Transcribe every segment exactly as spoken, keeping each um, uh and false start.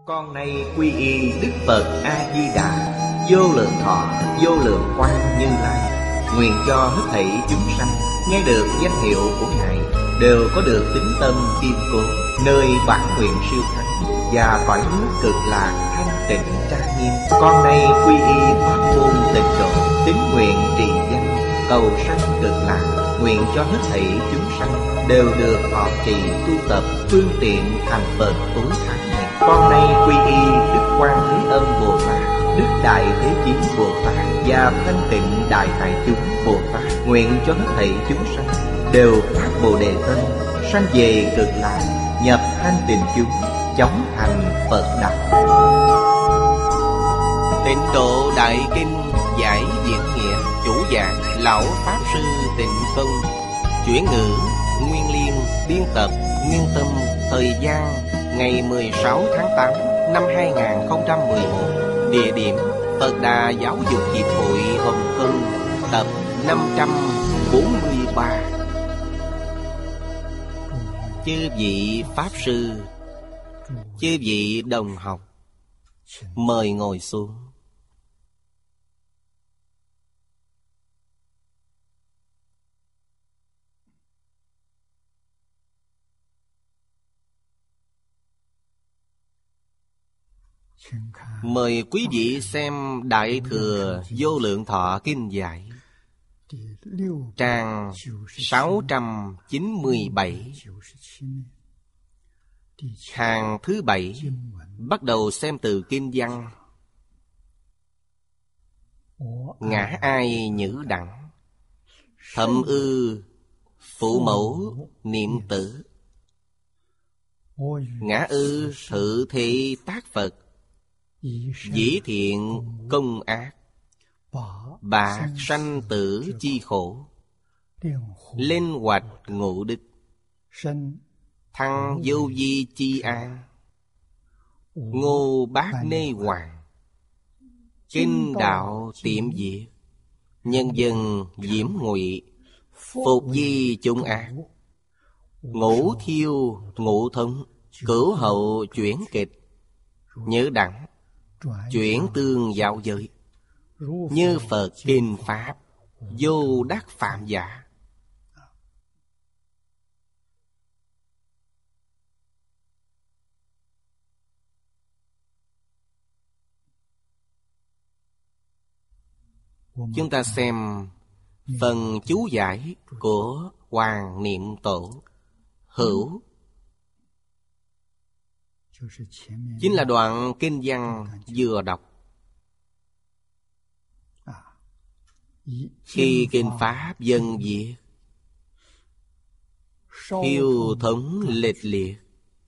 Con nay quy y Đức Phật A-di-đà, vô lượng thọ, vô lượng quang Như Lai. Nguyện cho hết thảy chúng sanh nghe được danh hiệu của Ngài đều có được tín tâm kiên cố, nơi bản nguyện siêu thắng và cõi nước cực lạc thanh tịnh trang nghiêm. Con nay quy y pháp môn tịnh độ, tín nguyện trì danh cầu sanh cực lạc. Nguyện cho hết thảy chúng sanh đều được thọ trì tu tập phương tiện thành Phật tối thắng này. Con nay quy y Đức Quan Thế Âm Bồ Tát, Đức Đại Thế Chí Bồ Tát và Thanh Tịnh Đại Hải Chúng Bồ Tát. Nguyện cho hết thảy chúng sanh đều phát Bồ Đề tâm, sanh về cực lạc, nhập thanh tịnh chúng, chóng thành Phật đạo. Tịnh Độ Đại Kinh giải diễn nghĩa. Chủ giảng Lão Pháp Sư Tịnh Không. Chuyển ngữ Nguyên Liên. Biên tập Nguyên Tâm. Thời gian ngày mười sáu tháng tám năm hai nghìn không trăm mười một. Địa điểm Phật Đà Giáo dục Hiệp hội Hồng Kông. Tập năm trăm bốn mươi ba. Chư vị Pháp Sư, chư vị đồng học, mời ngồi xuống. Mời quý vị xem Đại Thừa Vô Lượng Thọ Kinh Giải, trang sáu trăm chín mươi bảy, hàng thứ bảy. Bắt đầu xem từ kinh văn. Ngã ai nhữ đẳng, thậm ư phụ mẫu niệm tử. Ngã ư thử thị tác Phật, dĩ thiện công ác, bạc sanh tử chi khổ. Lên hoạch ngũ đức, thăng vô vi chi an. Ngô bát nê hoàng, kinh đạo tiệm diệt. Nhân dân diễm ngụy, phục di chung ác. Ngũ thiêu ngũ thống, cửu hậu chuyển kịch. Nhớ đẳng, chuyển tương giáo giới. Như Phật kinh Pháp, vô đắc phạm giả. Chúng ta xem phần chú giải của Hoàng Niệm Tổ. Hữu chính là đoạn kinh văn vừa đọc. Khi kinh Pháp dân diệt, thiêu thống lịch liệt,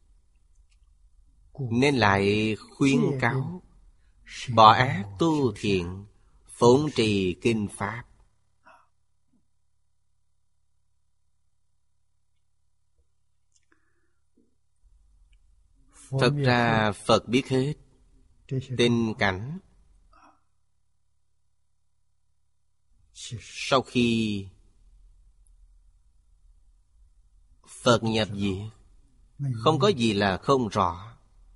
nên lại khuyên cáo bỏ ác tu thiện, phụng trì kinh Pháp. Thật ra Phật biết hết tình cảnh. Sau khi Phật nhập diệt, không có gì là không rõ.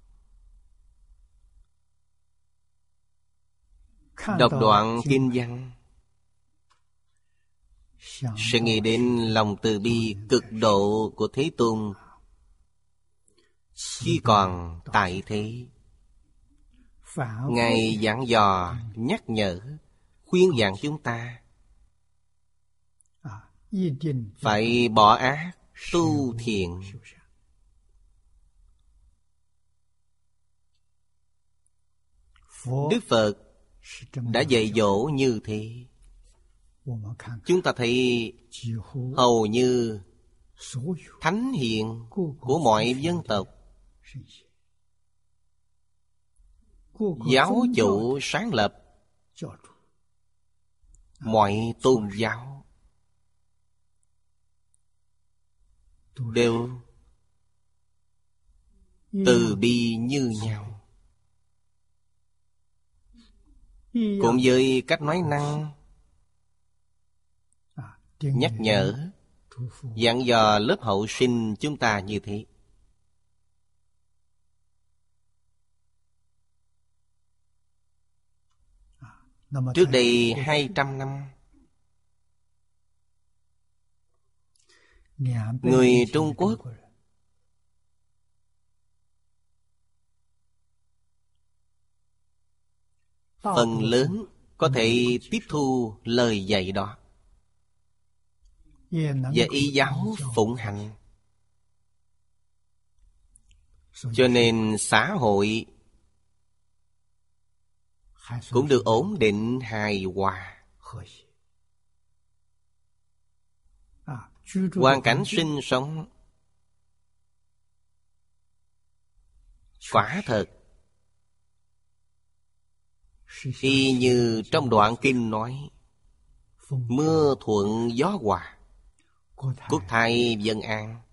Đọc đoạn kinh văn sẽ nghĩ đến lòng từ bi cực độ của Thế Tôn khi còn tại thế. Ngài dặn dò, nhắc nhở, khuyên dặn chúng ta phải bỏ ác, tu thiện. Đức Phật đã dạy dỗ như thế. Chúng ta thấy hầu như thánh hiền của mọi dân tộc, giáo chủ sáng lập mọi tôn giáo, đều từ bi như nhau. Cũng với cách nói năng, nhắc nhở, dặn dò lớp hậu sinh chúng ta như thế. Trước đây hai trăm năm, người Trung Quốc phần lớn có thể tiếp thu lời dạy đó và y giáo phụng hành. Cho nên xã hội cũng được ổn định hài hòa. Hoàn cảnh sinh sống quả thật y như trong đoạn kinh nói: mưa thuận gió hòa, quốc thái dân an.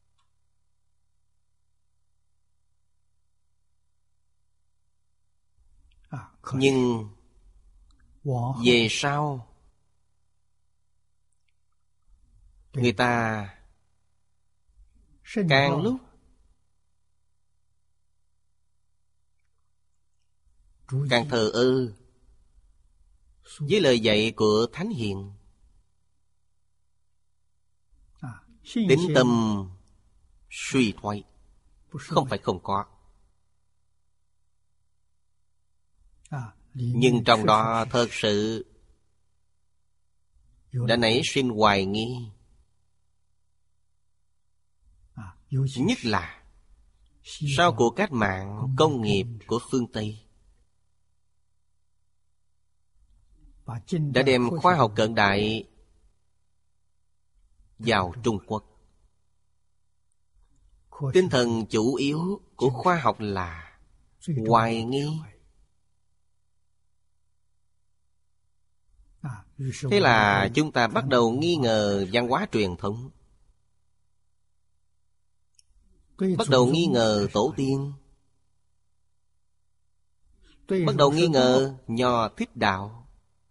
Nhưng về sau người ta càng lúc càng thờ ơ với lời dạy của Thánh Hiền. Tín tâm suy thoái, không phải không có. Nhưng trong đó thật sự đã nảy sinh hoài nghi. Nhất là sau cuộc cách mạng công nghiệp của phương Tây đã đem khoa học cận đại vào Trung Quốc. Tinh thần chủ yếu của khoa học là hoài nghi. Thế là chúng ta bắt đầu nghi ngờ văn hóa truyền thống, bắt đầu nghi ngờ tổ tiên, bắt đầu nghi ngờ Nho Thích Đạo.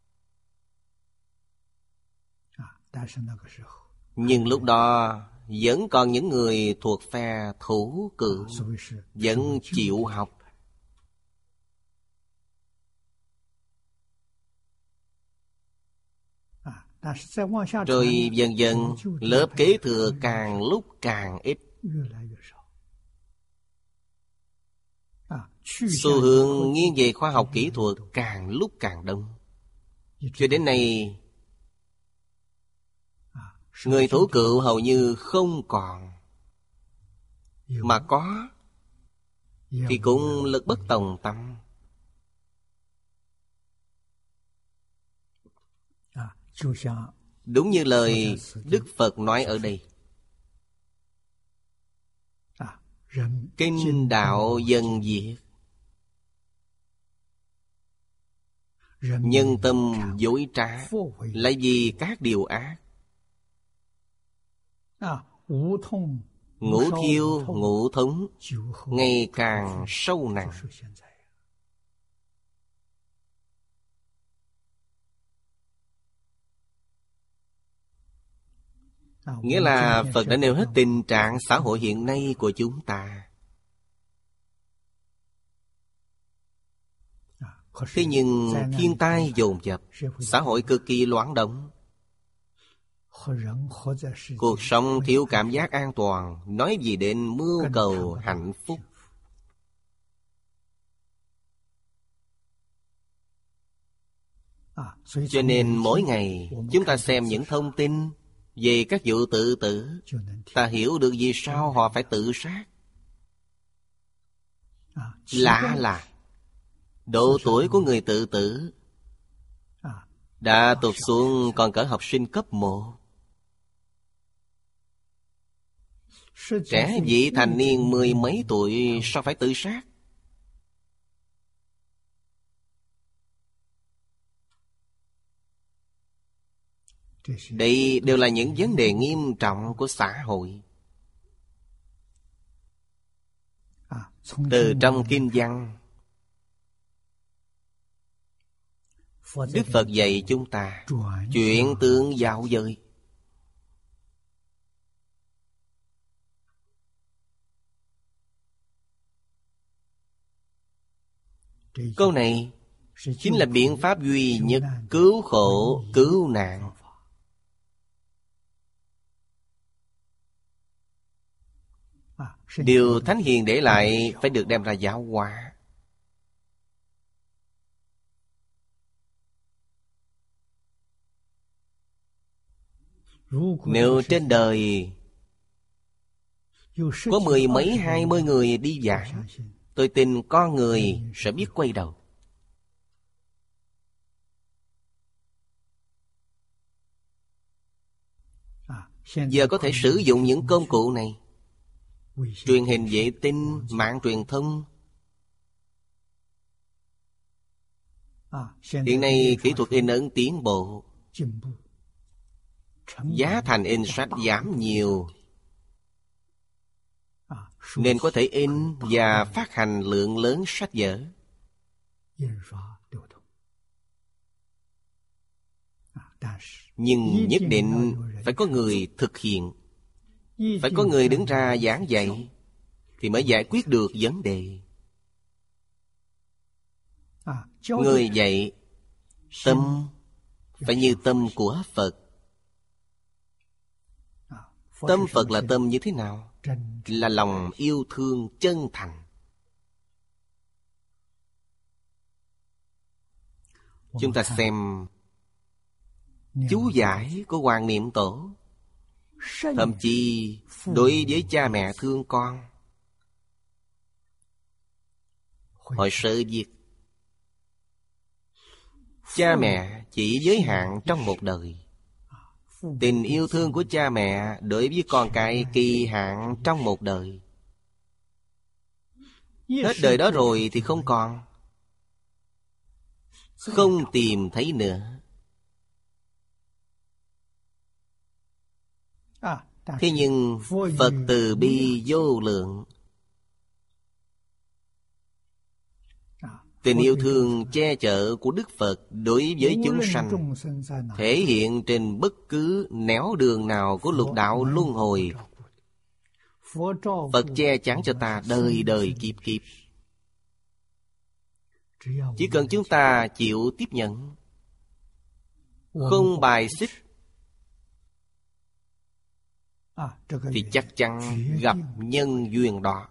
Nhưng lúc đó vẫn còn những người thuộc phe thủ cựu vẫn chịu học. Rồi dần dần lớp kế thừa càng lúc càng ít, xu hướng nghiêng về khoa học kỹ thuật càng lúc càng đông. Cho đến nay, người thủ cựu hầu như không còn, mà có thì cũng lực bất tòng tâm. Đúng như lời Đức Phật nói ở đây: kinh đạo dân diệt, nhân tâm dối trá, lại vì các điều ác. Ngũ thiêu ngũ thống ngày càng sâu nặng. Nghĩa là Phật đã nêu hết tình trạng xã hội hiện nay của chúng ta. Thế nhưng thiên tai dồn dập, xã hội cực kỳ loạn động, cuộc sống thiếu cảm giác an toàn, nói gì đến mưu cầu hạnh phúc. Cho nên mỗi ngày chúng ta xem những thông tin về các vụ tự tử, ta hiểu được vì sao họ phải tự sát. Lạ là độ tuổi của người tự tử đã tụt xuống còn cỡ học sinh cấp một. Trẻ vị thành niên mười mấy tuổi sao phải tự sát? Đây đều là những vấn đề nghiêm trọng của xã hội. Từ trong kinh văn, Đức Phật dạy chúng ta chuyển tướng dạo dời. Câu này chính là biện pháp duy nhất cứu khổ, cứu nạn. Điều Thánh Hiền để lại phải được đem ra giáo hóa. Nếu trên đời có mười mấy hai mươi người đi giảng, tôi tin con người sẽ biết quay đầu. Giờ có thể sử dụng những công cụ này: truyền hình vệ tinh, mạng truyền thông. Hiện nay kỹ thuật in ấn tiến bộ, giá thành in sách giảm nhiều, nên có thể in và phát hành lượng lớn sách vở. Nhưng nhất định phải có người thực hiện, phải có người đứng ra giảng dạy, thì mới giải quyết được vấn đề. Người dạy tâm phải như tâm của Phật. Tâm Phật là tâm như thế nào? Là lòng yêu thương chân thành. Chúng ta xem chú giải của Hoàng Niệm Tổ. Thậm chí đối với cha mẹ thương con, hồi sơ viết cha mẹ chỉ giới hạn trong một đời. Tình yêu thương của cha mẹ đối với con cái kỳ hạn trong một đời. Hết đời đó rồi thì không còn, không tìm thấy nữa. Thế nhưng Phật từ bi vô lượng, tình yêu thương che chở của Đức Phật đối với chúng sanh thể hiện trên bất cứ nẻo đường nào của lục đạo luân hồi. Phật che chắn cho ta đời đời kiếp kiếp. Chỉ cần chúng ta chịu tiếp nhận, không bài xích, thì chắc chắn gặp nhân duyên đó.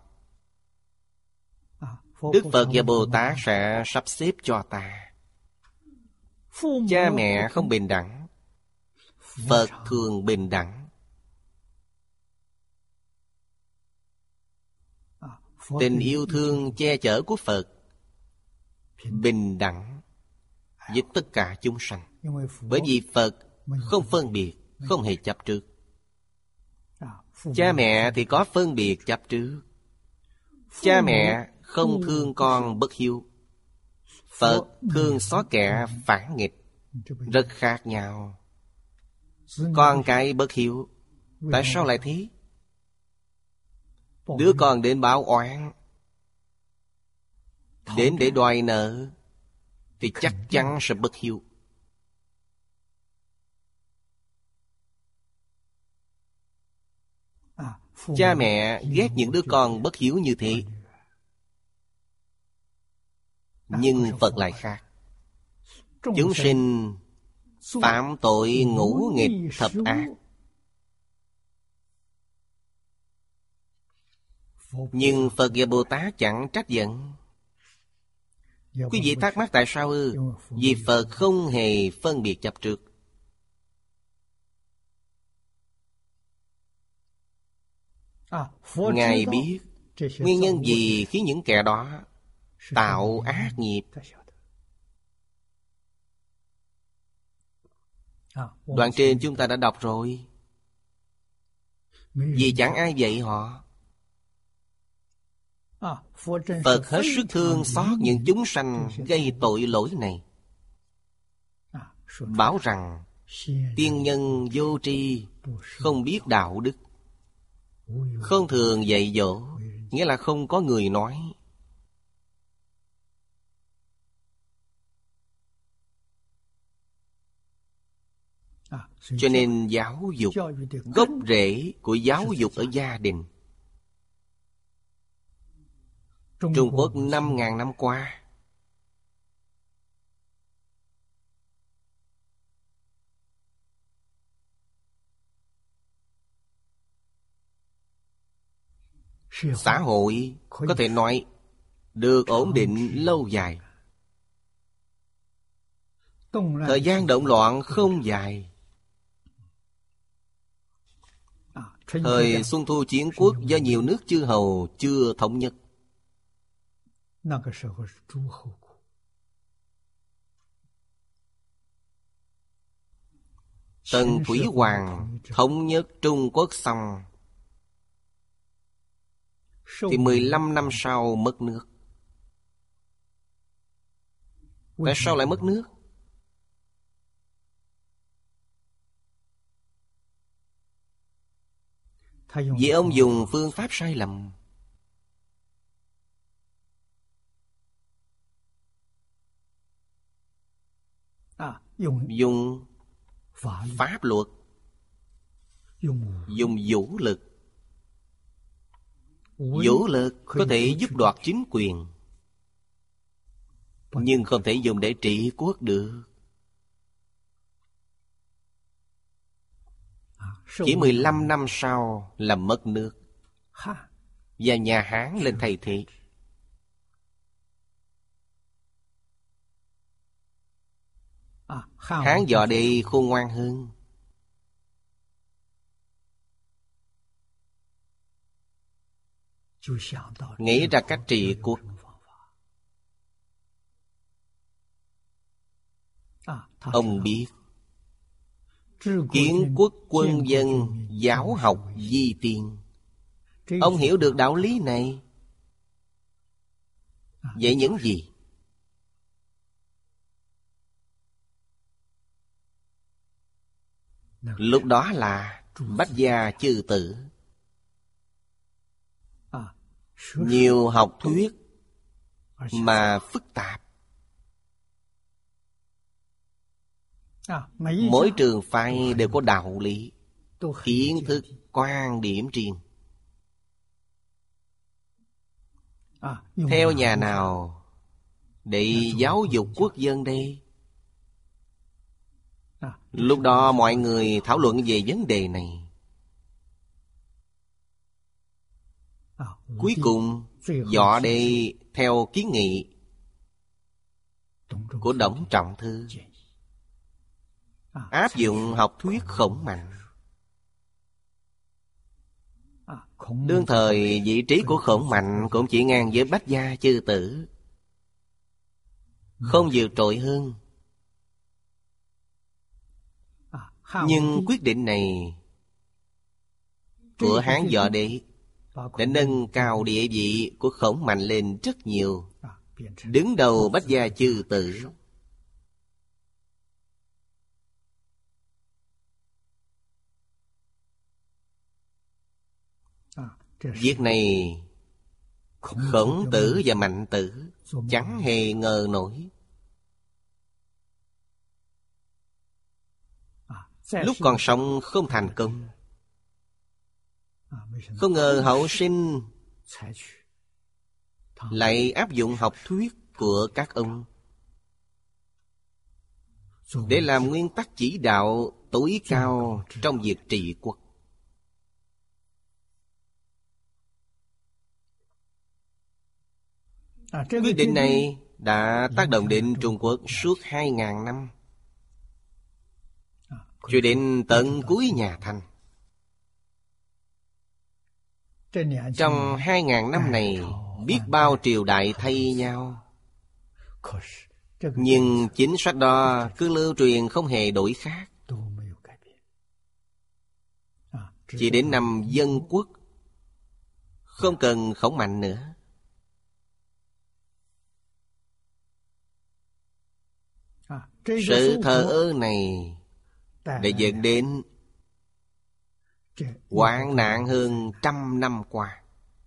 Đức Phật và Bồ Tát sẽ sắp xếp cho ta. Cha mẹ không bình đẳng, Phật thường bình đẳng. Tình yêu thương che chở của Phật bình đẳng với tất cả chúng sanh. Bởi vì Phật không phân biệt, không hề chấp trước. Cha mẹ thì có phân biệt chấp trước. Cha mẹ không thương con bất hiếu, Phật thương xó kẻ phản nghịch. Rất khác nhau. Con cái bất hiếu, tại sao lại thế? Đứa con đến báo oán, đến để đòi nợ, thì chắc chắn sẽ bất hiếu. Cha mẹ ghét những đứa con bất hiếu như thế. Nhưng Phật lại khác. Chúng sinh phạm tội ngũ nghịch thập ác, nhưng Phật và Bồ Tát chẳng trách giận. Quý vị thắc mắc tại sao ư? Vì Phật không hề phân biệt chấp trước. Ngài biết nguyên nhân gì khiến những kẻ đó tạo ác nghiệp. Đoạn trên chúng ta đã đọc rồi. Vì chẳng ai dạy họ. Phật hết sức thương xót những chúng sanh gây tội lỗi này, bảo rằng tiên nhân vô tri, không biết đạo đức, không thường dạy dỗ, nghĩa là không có người nói. Cho nên giáo dục, gốc rễ của giáo dục ở gia đình. Trung Quốc năm ngàn năm qua xã hội có thể nói được ổn định lâu dài. Thời gian động loạn không dài. Thời Xuân Thu Chiến Quốc do nhiều nước chư hầu chưa thống nhất. Tần Thủy Hoàng thống nhất Trung Quốc xong thì mười lăm năm sau mất nước. Tại sao lại mất nước? Vì ông dùng phương pháp sai lầm. Dùng pháp luật, dùng vũ lực. Vũ lực có thể giúp đoạt chính quyền, nhưng không thể dùng để trị quốc được. Chỉ mười lăm năm sau là mất nước, và nhà Hán lên thay thế. Hán Võ Đế khôn ngoan hơn. Nghĩ ra cách trị quốc. Ông biết kiến quốc quân dân, giáo học di tiên. Ông hiểu được đạo lý này. Vậy những gì? Lúc đó là Bách gia chư tử. Nhiều học thuyết mà phức tạp. Mỗi trường phái đều có đạo lý, kiến thức, quan điểm riêng. Theo nhà nào để giáo dục quốc dân đây? Lúc đó mọi người thảo luận về vấn đề này. Cuối cùng Võ Đế theo kiến nghị của Đổng Trọng Thư, áp dụng học thuyết Khổng Mạnh. Đương thời vị trí của Khổng Mạnh cũng chỉ ngang với Bách gia chư tử, không vượt trội hơn. Nhưng quyết định này của Hán Võ Đế đã nâng cao địa vị của Khổng Mạnh lên rất nhiều, đứng đầu Bách gia chư tử. Việc này Khổng Tử và Mạnh Tử chẳng hề ngờ nổi. Lúc còn sống không thành công, không ngờ hậu sinh lại áp dụng học thuyết của các ông để làm nguyên tắc chỉ đạo tối cao trong việc trị quốc. Quyết định này đã tác động đến Trung Quốc suốt hai ngàn năm, cho đến tận cuối nhà Thanh. Trong hai ngàn năm này, biết bao triều đại thay nhau, nhưng chính sách đó cứ lưu truyền không hề đổi khác. Chỉ đến năm Dân Quốc, không cần Khổng Mạnh nữa. Sự thờ ơ này để dẫn đến hoạn nạn hơn trăm năm qua.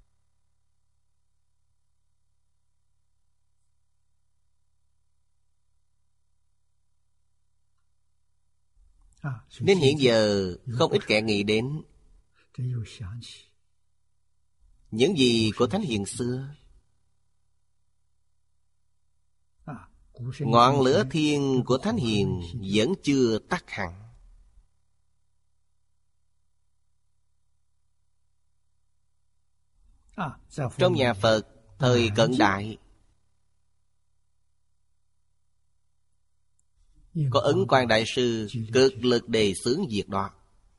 Đến hiện giờ không ít kẻ nghĩ đến những gì của Thánh Hiền xưa. Ngọn lửa thiên của Thánh Hiền vẫn chưa tắt hẳn. Trong nhà Phật thời cận đại có Ấn Quang Đại Sư cực lực đề xướng việc đó.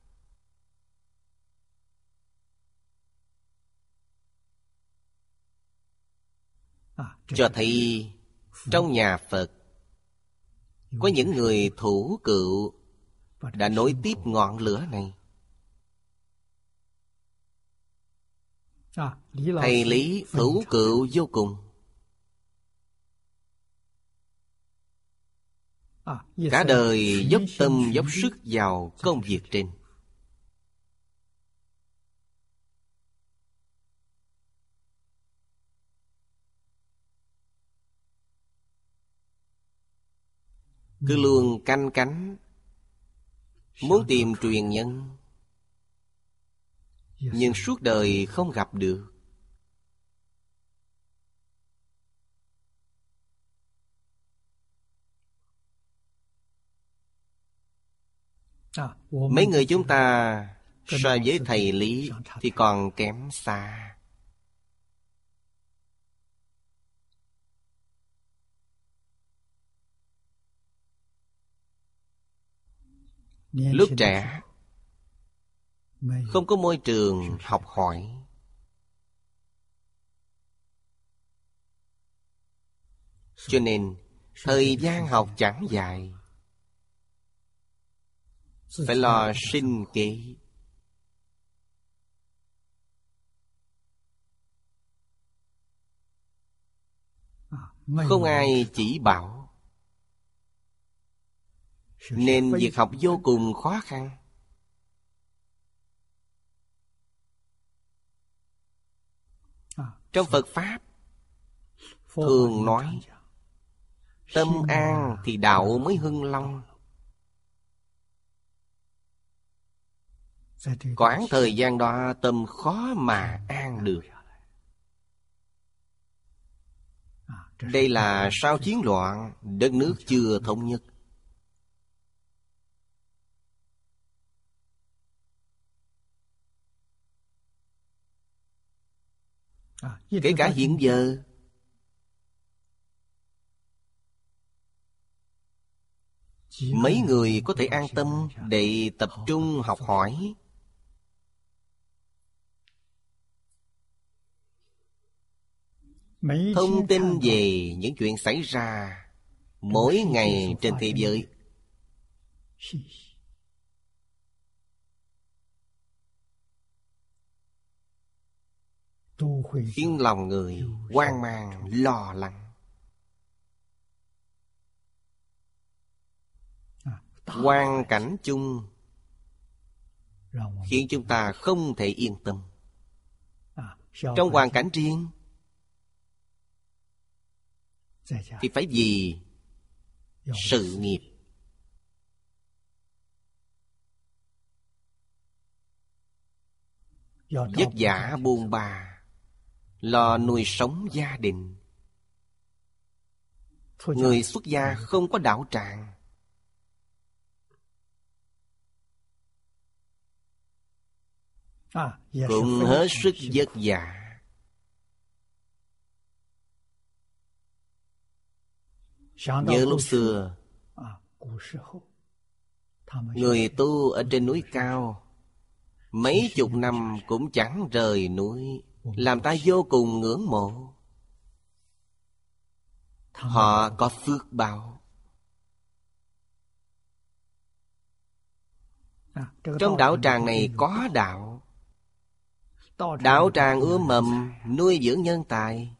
Cho thấy trong nhà Phật có những người thủ cựu đã nối tiếp ngọn lửa này. Thầy Lý thủ cựu vô cùng. Cả đời dốc tâm dốc sức vào công việc trên. Cứ luôn canh cánh muốn tìm truyền nhân, nhưng suốt đời không gặp được. Mấy người chúng ta so với thầy Lý thì còn kém xa. Lúc trẻ không có môi trường học hỏi, cho nên thời gian học chẳng dài, phải lo sinh kế. Không ai chỉ bảo, nên việc học vô cùng khó khăn. Trong Phật Pháp thường nói tâm an thì đạo mới hưng long. Quãng thời gian đó tâm khó mà an được. Đây là sau chiến loạn, đất nước chưa thống nhất. Kể cả hiện giờ, mấy người có thể an tâm để tập trung học hỏi. Thông tin về những chuyện xảy ra mỗi ngày trên thế giới, khiến lòng người hoang mang lo lắng. Hoàn cảnh chung khiến chúng ta không thể yên tâm. Trong hoàn cảnh riêng thì phải vì sự nghiệp. Vất vả buôn ba, lo nuôi sống gia đình. Người xuất gia không có đạo tràng, cũng hết sức vất vả. Nhớ lúc xưa, người tu ở trên núi cao mấy chục năm cũng chẳng rời núi, làm ta vô cùng ngưỡng mộ. Họ có phước báo. Trong đạo tràng này có đạo. Đạo tràng ươm mầm nuôi dưỡng nhân tài.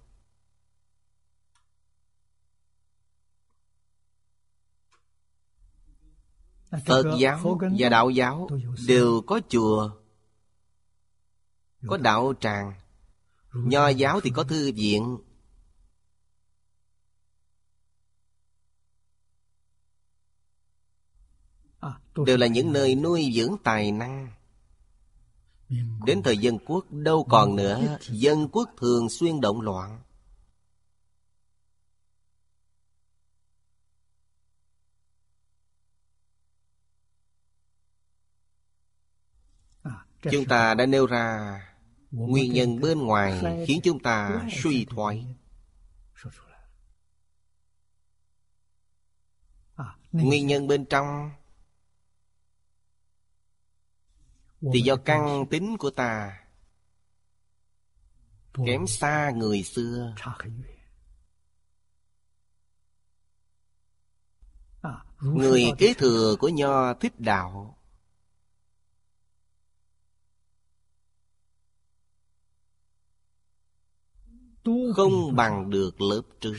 Phật giáo và đạo giáo đều có chùa, có đạo tràng. Nho giáo thì có thư viện. Đều là những nơi nuôi dưỡng tài năng. Đến thời dân quốc đâu còn nữa, dân quốc thường xuyên động loạn. Chúng ta đã nêu ra Nguyên nhân bên ngoài khiến chúng ta suy thoái. Nguyên nhân bên trong thì do căn tính của ta kém xa người xưa. Người kế thừa của Nho Thích Đạo không bằng được lớp trước.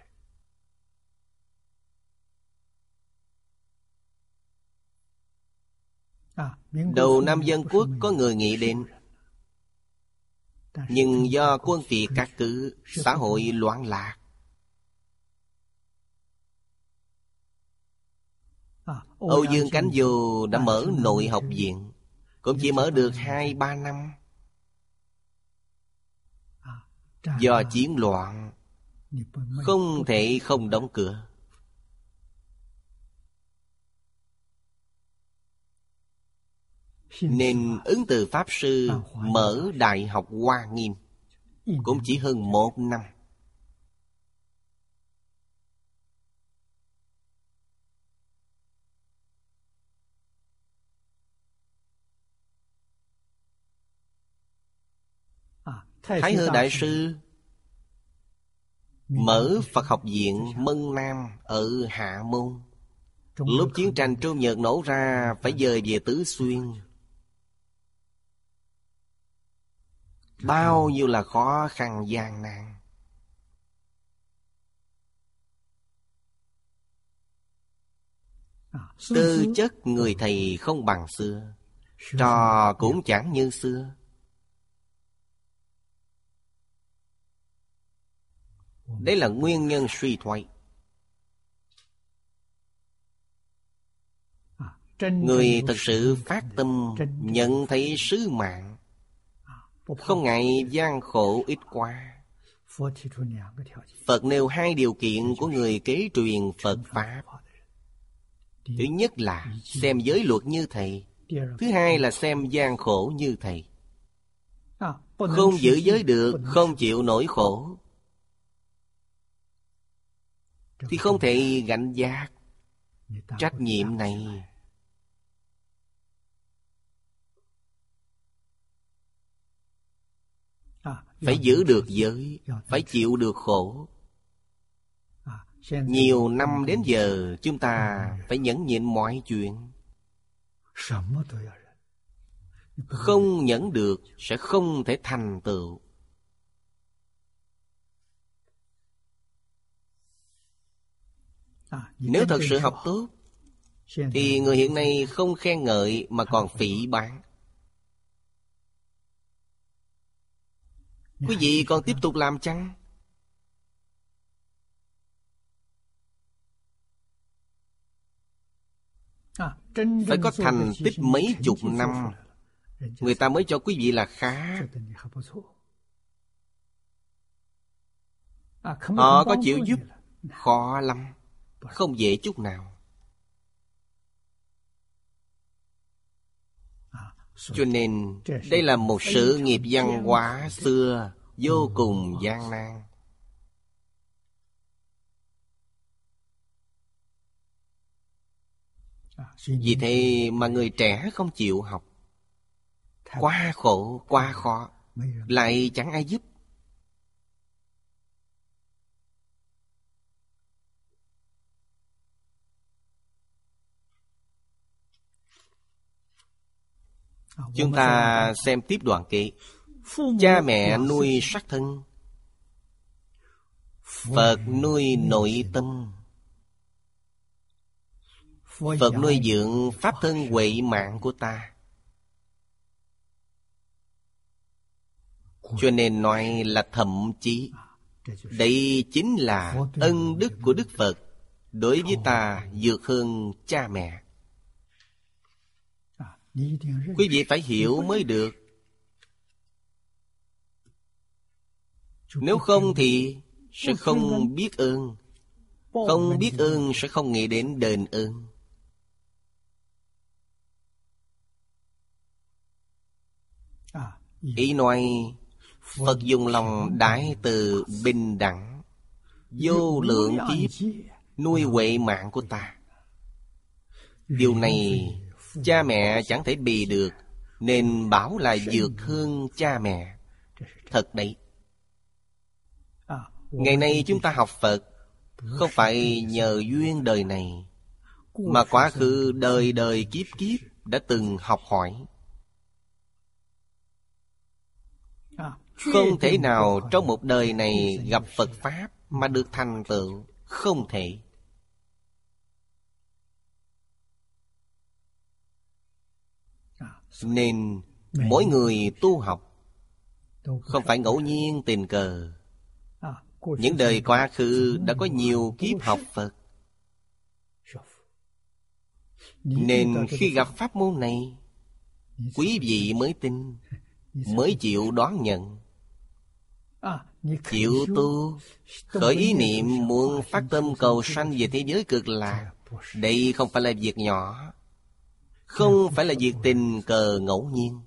Đầu năm Dân Quốc có người nghĩ đến, nhưng do quân phiệt cát cứ, xã hội loạn lạc. Âu Dương Cánh Dù đã mở nội học viện, cũng chỉ mở được hai ba năm. Do chiến loạn, không thể không đóng cửa. Nên Ứng Từ Pháp Sư mở Đại học Hoa Nghiêm cũng chỉ hơn một năm. Thái Hư Đại Sư mở Phật học viện Mân Nam ở Hạ Môn. Lúc chiến tranh Trung Nhật nổ ra, phải dời về Tứ Xuyên. Bao nhiêu là khó khăn gian nan. Tư chất người thầy không bằng xưa, trò cũng chẳng như xưa. Đấy là nguyên nhân suy thoái. Người thật sự phát tâm nhận thấy sứ mạng, không ngại gian khổ ít qua. Phật nêu hai điều kiện của người kế truyền Phật Pháp. Thứ nhất là xem giới luật như thầy. Thứ hai là xem gian khổ như thầy. Không giữ giới được, không chịu nổi khổ, thì không thể gánh vác trách nhiệm này. Phải giữ được giới, phải chịu được khổ. Nhiều năm đến giờ chúng ta phải nhẫn nhịn mọi chuyện. Không nhẫn được sẽ không thể thành tựu. Nếu thật sự học tốt thì người hiện nay không khen ngợi mà còn phỉ báng. Quý vị còn tiếp tục làm chăng? Phải có thành tích mấy chục năm, người ta mới cho quý vị là khá. Họ có chịu giúp, khó lắm, không dễ chút nào. Cho nên đây là một sự nghiệp văn hóa xưa vô cùng gian nan. Vì thế mà người trẻ không chịu học. Quá khổ, quá khó, lại chẳng ai giúp. Chúng ta xem tiếp đoạn kệ. Cha mẹ nuôi sắc thân, Phật nuôi nội tâm. Phật nuôi dưỡng pháp thân huệ mạng của ta. Cho nên nói là thậm chí đây chính là ân đức của Đức Phật đối với ta vượt hơn cha mẹ. Quý vị phải hiểu mới được. Nếu không thì sẽ không biết ơn. Không biết ơn sẽ không nghĩ đến đền ơn. Ý nói Phật dùng lòng đại từ bình đẳng, vô lượng kiếp nuôi huệ mạng của ta. Điều này cha mẹ chẳng thể bì được, nên bảo là vượt hơn cha mẹ. Thật đấy. Ngày nay chúng ta học Phật không phải nhờ duyên đời này, mà quá khứ đời đời kiếp kiếp đã từng học hỏi. Không thể nào trong một đời này gặp Phật Pháp mà được thành tựu. Không thể. Nên mỗi người tu học không phải ngẫu nhiên tình cờ. Những đời quá khứ đã có nhiều kiếp học Phật. Nên khi gặp pháp môn này, quý vị mới tin, mới chịu đón nhận, chịu tu, khởi ý niệm muốn phát tâm cầu sanh về thế giới cực lạc. Đây không phải là việc nhỏ, không phải là việc tình cờ ngẫu nhiên.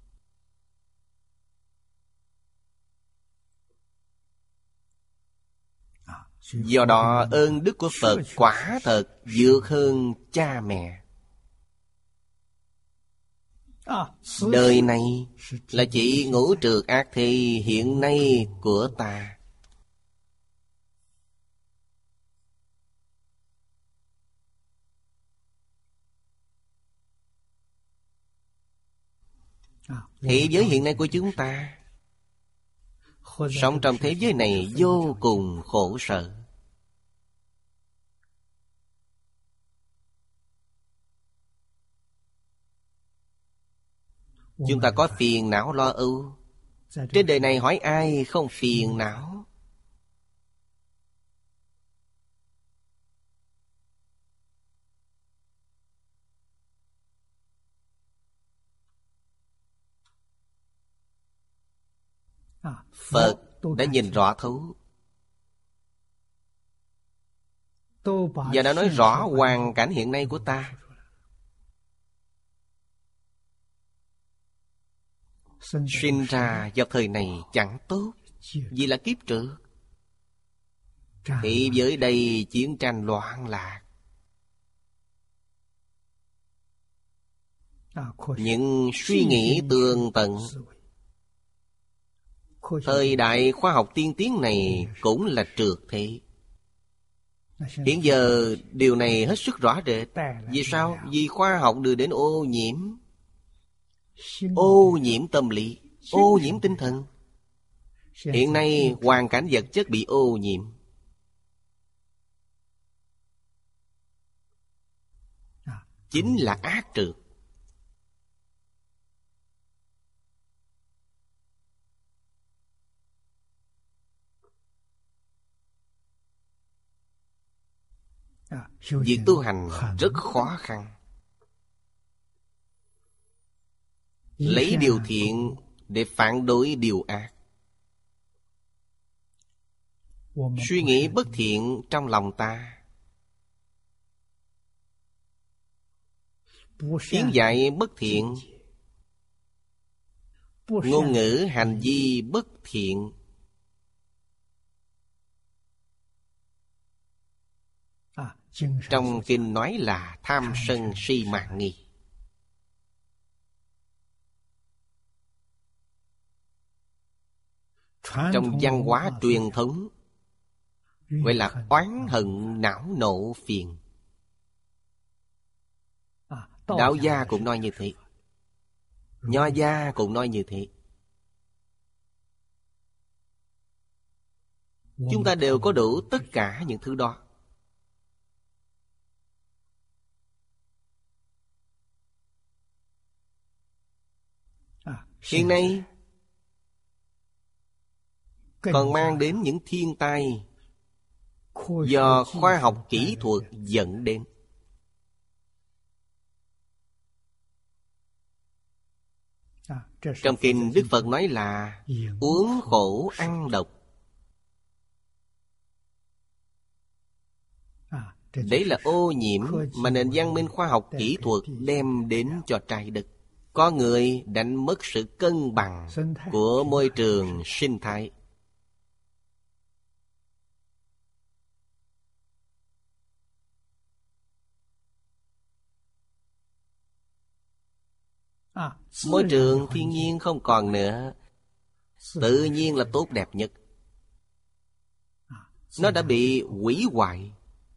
Do đó ơn đức của Phật quả thật vượt hơn cha mẹ. Đời này là chỉ ngũ trược ác thi hiện nay của ta. Thế giới hiện nay của chúng ta, sống trong thế giới này vô cùng khổ sở. Chúng ta có phiền não lo âu. Trên đời này hỏi ai không phiền não? Phật đã nhìn rõ thấu và đã nói rõ hoàn cảnh hiện nay của ta. Sinh ra vào thời này chẳng tốt, vì là kiếp trước thế giới đây chiến tranh loạn lạc. Những suy nghĩ tường tận. Thời đại khoa học tiên tiến này cũng là trượt thế. Hiện giờ điều này hết sức rõ rệt. Vì sao? Vì khoa học đưa đến ô nhiễm. Ô nhiễm tâm lý, ô nhiễm tinh thần. Hiện nay hoàn cảnh vật chất bị ô nhiễm. Chính là ác trượt. Việc tu hành rất khó khăn. Lấy điều thiện để phản đối điều ác. Suy nghĩ bất thiện trong lòng ta, tiếng dạy bất thiện, ngôn ngữ hành vi bất thiện, trong kinh nói là tham sân si mạn nghi. Trong văn hóa truyền thống gọi là oán hận não nộ phiền. Đạo gia cũng nói như thế, Nho gia cũng nói như thế. Chúng ta đều có đủ tất cả những thứ đó. Hiện nay còn mang đến những thiên tai do khoa học kỹ thuật dẫn đến. Trong kinh Đức Phật nói là uống khổ ăn độc. Đấy là ô nhiễm mà nền văn minh khoa học kỹ thuật đem đến cho trái đất. Con người đánh mất sự cân bằng của môi trường sinh thái. Môi trường thiên nhiên không còn nữa. Tự nhiên là tốt đẹp nhất. Nó đã bị hủy hoại.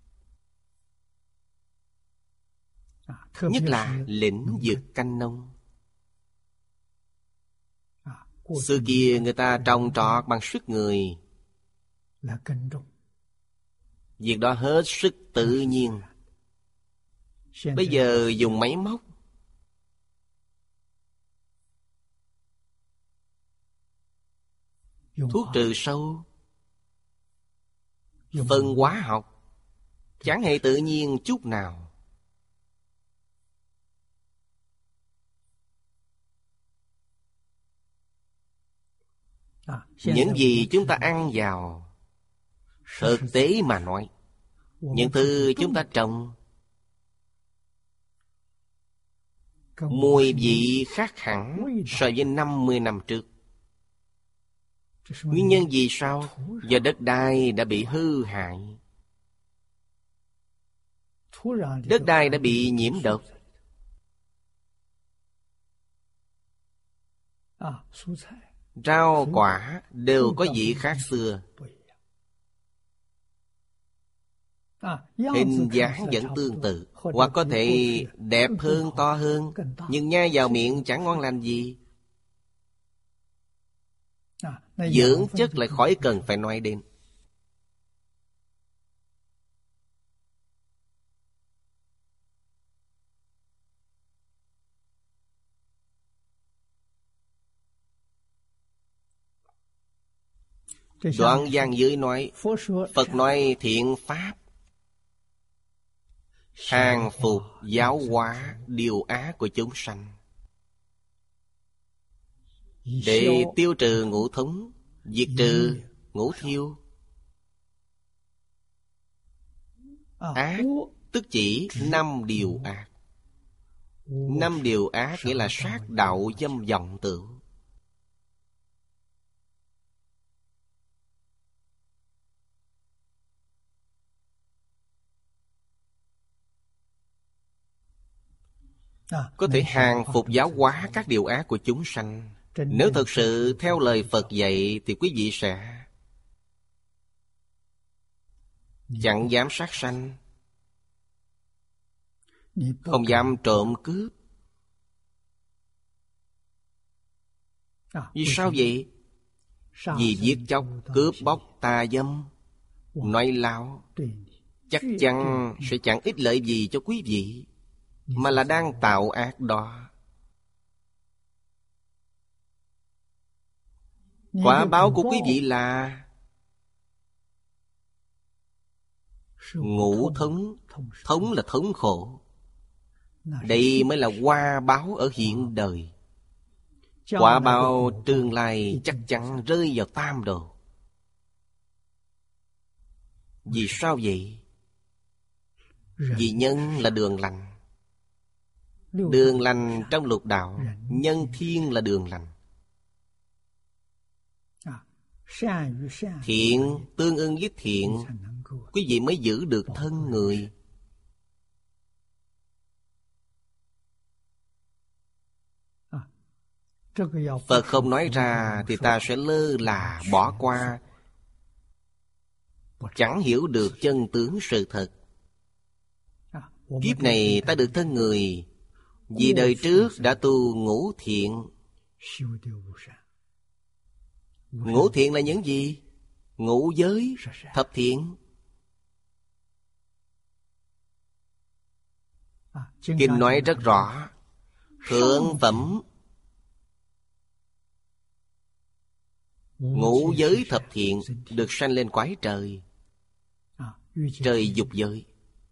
Nhất là lĩnh vực canh nông. Xưa kia người ta trồng trọt bằng sức người. Việc đó hết sức tự nhiên. Bây giờ dùng máy móc. Thuốc trừ sâu, phân hóa học, chẳng hề tự nhiên chút nào. Những gì chúng ta ăn vào, thực tế mà nói, những thứ chúng ta trồng, mùi vị khác hẳn so với năm mươi năm trước. Nguyên nhân vì sao? Do đất đai đã bị hư hại. Đất đai đã bị nhiễm độc. Rau quả đều có vị khác xưa. Hình dáng vẫn tương tự, hoặc có thể đẹp hơn, to hơn, nhưng nhai vào miệng chẳng ngon lành gì. Dưỡng chất lại khỏi cần phải nói đến. Đoạn văn dưới nói, Phật nói thiện pháp, hàng phục giáo hóa điều ác của chúng sanh, để tiêu trừ ngũ thống, diệt trừ ngũ thiêu. Ác tức chỉ năm điều ác. Năm điều ác nghĩa là sát đạo dâm vọng tưởng. Có thể hàng phục giáo hóa các điều ác của chúng sanh. Nếu thật sự theo lời Phật dạy thì quý vị sẽ chẳng dám sát sanh, không dám trộm cướp. Vì sao vậy? Vì giết chóc, cướp bóc, tà dâm, nói láo chắc chắn sẽ chẳng ích lợi gì cho quý vị, mà là đang tạo ác đó. Quả báo của quý vị là ngũ thống. Thống là thống khổ. Đây mới là quả báo ở hiện đời. Quả báo tương lai chắc chắn rơi vào tam đồ. Vì sao vậy? Vì nhân là đường lành. Đường lành trong lục đạo, nhân thiên là đường lành. Thiện tương ưng với thiện, quý vị mới giữ được thân người. Phật không nói ra thì ta sẽ lơ là bỏ qua, chẳng hiểu được chân tướng sự thật. Kiếp này ta được thân người vì đời trước đã tu ngũ thiện. Ngũ thiện là những gì? Ngũ giới, thập thiện. Kinh nói rất rõ, thượng phẩm ngũ giới thập thiện được sanh lên cõi trời, trời dục giới.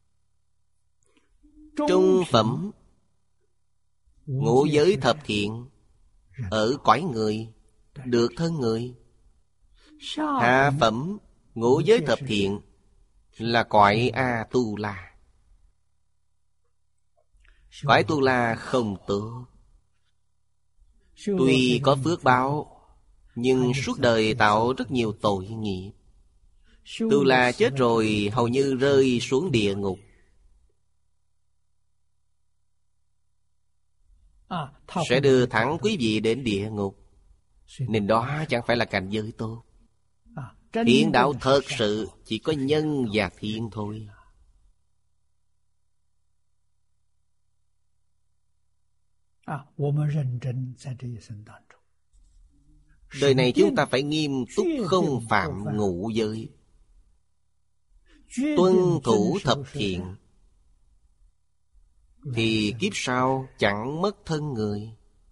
Trung phẩm ngũ giới thập thiện ở cõi người, được thân người. Hạ phẩm ngũ giới thập thiện là cõi A Tu La. Cõi Tu La không tốt. Tuy có phước báo, nhưng suốt đời tạo rất nhiều tội nghiệp. Tu La chết rồi hầu như rơi xuống địa ngục. Sẽ đưa thẳng quý vị đến địa ngục. Nên đó chẳng phải là cảnh giới tốt. Thiện đạo thật sự chỉ có nhân và thiện thôi. Đời này chúng ta phải nghiêm túc không phạm ngũ giới, tuân thủ thập thiện, thì kiếp sau chẳng mất thân người.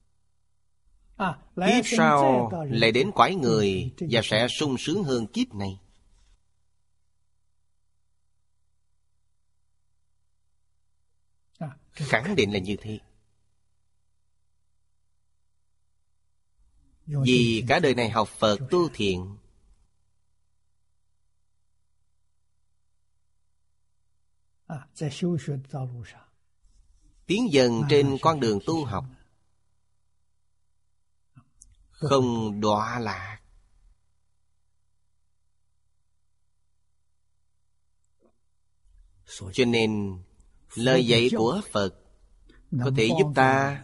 Kiếp sau lại đến cõi người và sẽ sung sướng hơn kiếp này. Khẳng định là như thế. Vì cả đời này học Phật tu thiện, tiến dần trên con đường tu học, không đọa lạc. Cho nên lời dạy của Phật có thể giúp ta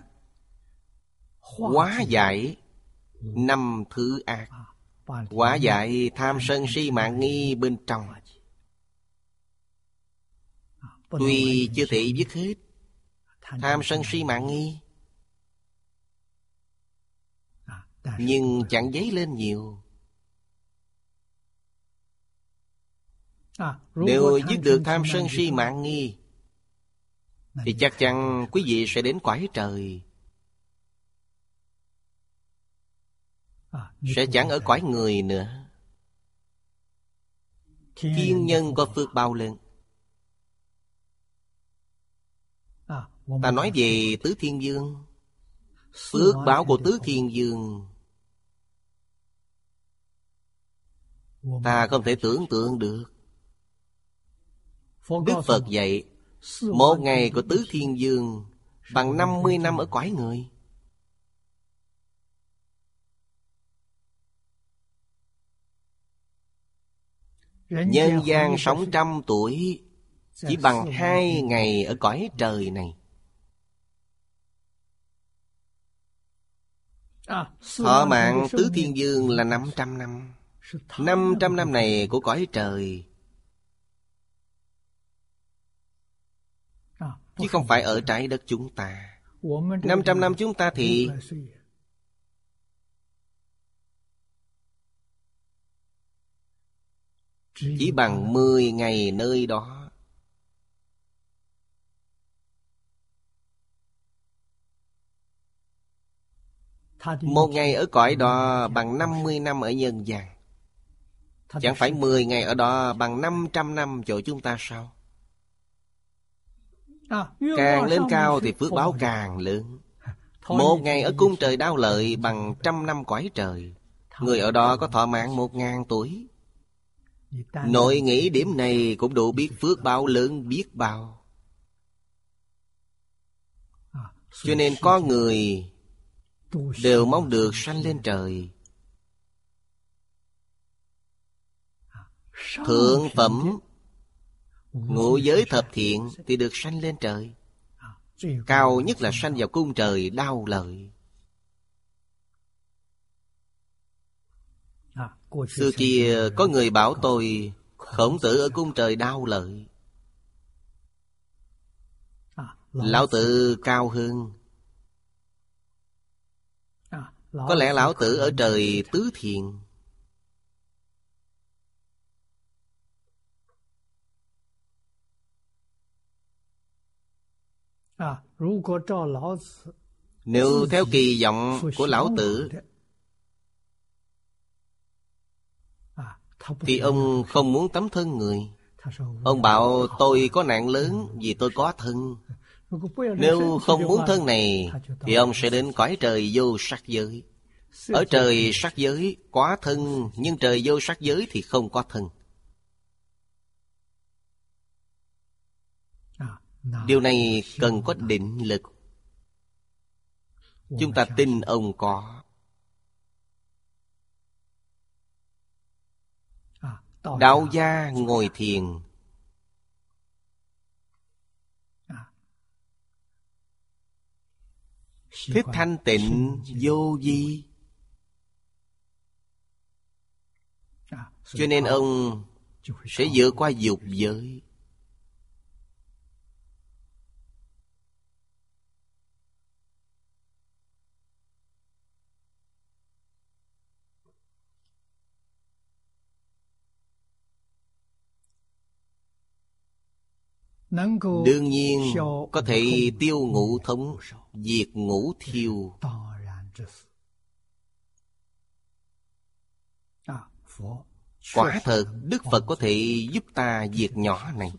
hóa giải năm thứ ác, hóa giải tham sân si mạng nghi bên trong. Tuy chưa thể dứt hết tham sân si mạng nghi, nhưng chẳng dấy lên nhiều. Nếu dứt được tham sân si mạng nghi, thì chắc chắn quý vị sẽ đến cõi trời, sẽ chẳng ở cõi người nữa. Thiên nhân có phước bao lớn. Ta nói về Tứ Thiên Vương, phước báo của Tứ Thiên Vương ta không thể tưởng tượng được. Đức Phật dạy, một ngày của Tứ Thiên Vương bằng năm mươi năm ở cõi người. Nhân gian sống trăm tuổi chỉ bằng hai ngày ở cõi trời này. Thọ mạng Tứ Thiên Vương là năm trăm năm. Năm trăm năm này của cõi trời, chứ không phải ở trái đất chúng ta. Năm trăm năm chúng ta thì chỉ bằng mười ngày nơi đó. Một ngày ở cõi đó bằng năm mươi năm ở nhân gian. Chẳng phải mười ngày ở đó bằng năm trăm năm chỗ chúng ta sao? Càng lên cao thì phước báo càng lớn. Một ngày ở cung trời Đao Lợi bằng trăm năm cõi trời. Người ở đó có thọ mạng một ngàn tuổi. Nội nghĩ điểm này cũng đủ biết phước báo lớn biết bao. Cho nên con người đều mong được sanh lên trời. Thượng phẩm ngũ giới thập thiện thì được sanh lên trời. Cao nhất là sanh vào cung trời Đao Lợi. Xưa kia có người bảo tôi Khổng Tử ở cung trời Đao Lợi. Lão Tử cao hơn. Có lẽ Lão Tử ở trời Tứ Thiện. Nếu theo kỳ vọng của Lão Tử thì ông không muốn tấm thân người. Ông bảo tôi có nạn lớn vì tôi có thân. Nếu không muốn thân này thì ông sẽ đến cõi trời vô sắc giới. Ở trời sắc giới có thân, nhưng trời vô sắc giới thì không có thân. Điều này cần có định lực. Chúng ta tin ông có. Đạo gia ngồi thiền, thích thanh tịnh vô vi, cho nên ông sẽ vượt qua dục giới. Đương nhiên có thể tiêu ngũ thống, diệt ngũ thiêu. Quả thật Đức Phật có thể giúp ta diệt nhỏ này.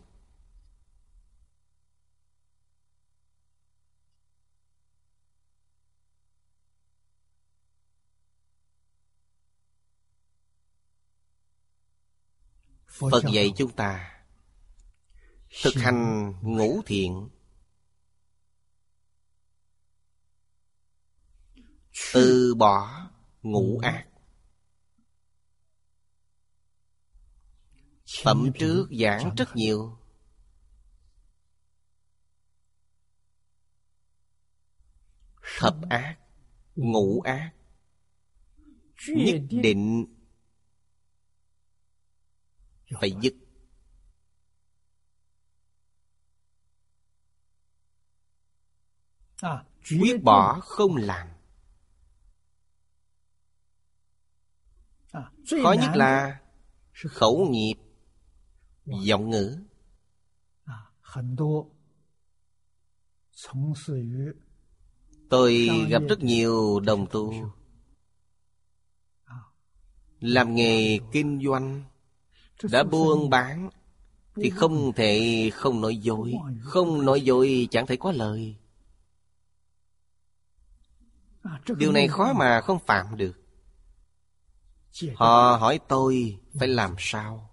Phật dạy chúng ta thực hành ngũ thiện, từ bỏ ngũ ác. Phẩm trước giảng rất nhiều. Thập ác, ngũ ác, nhất định phải dứt. Quyết bỏ không làm. Khó nhất là khẩu nghiệp, giọng ngữ. Tôi gặp rất nhiều đồng tu làm nghề kinh doanh, đã buôn bán thì không thể không nói dối. Không nói dối chẳng thể có lời. Điều này khó mà không phạm được. Họ hỏi tôi phải làm sao.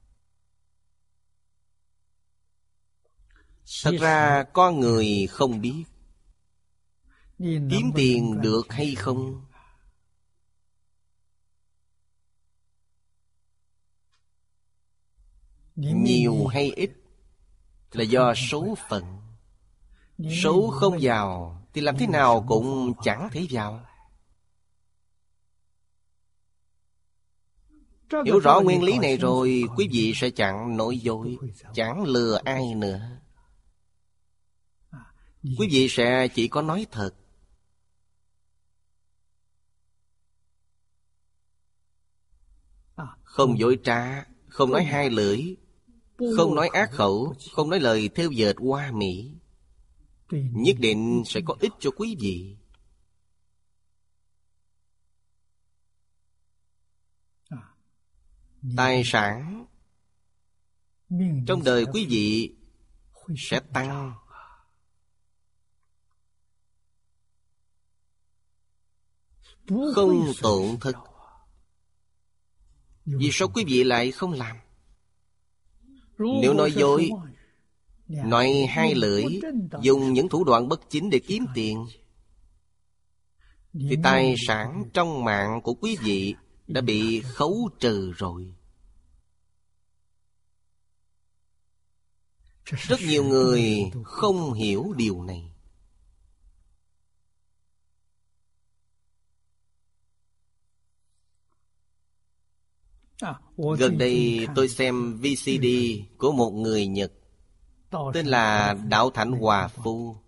Thật ra con người không biết kiếm tiền được hay không, nhiều hay ít là do số phận. Số không vào thì làm thế nào cũng chẳng thể vào. Hiểu rõ nguyên lý này rồi, quý vị sẽ chẳng nói dối, chẳng lừa ai nữa. Quý vị sẽ chỉ có nói thật. Không dối trá, không nói hai lưỡi, không nói ác khẩu, không nói lời thêu dệt hoa mỹ. Nhất định sẽ có ích cho quý vị. Tài sản trong đời quý vị sẽ tăng. Không tổn thất. Vì sao quý vị lại không làm? Nếu nói dối, nói hai lưỡi, dùng những thủ đoạn bất chính để kiếm tiền, thì tài sản trong mạng của quý vị đã bị khấu trừ rồi. Rất nhiều người không hiểu điều này. Gần đây tôi xem vê xê đê của một người Nhật tên là Đạo Thạnh Hòa Phu.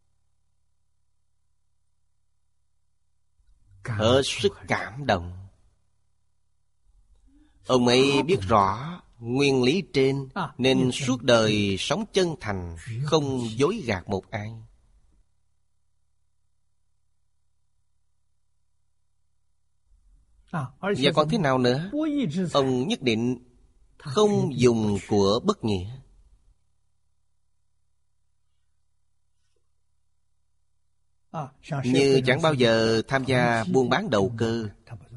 Hết sức cảm động. Ông ấy biết rõ nguyên lý trên, nên suốt đời sống chân thành, không dối gạt một ai. Và còn thế nào nữa? Ông nhất định không dùng của bất nghĩa. Như chẳng bao giờ tham gia buôn bán đầu cơ.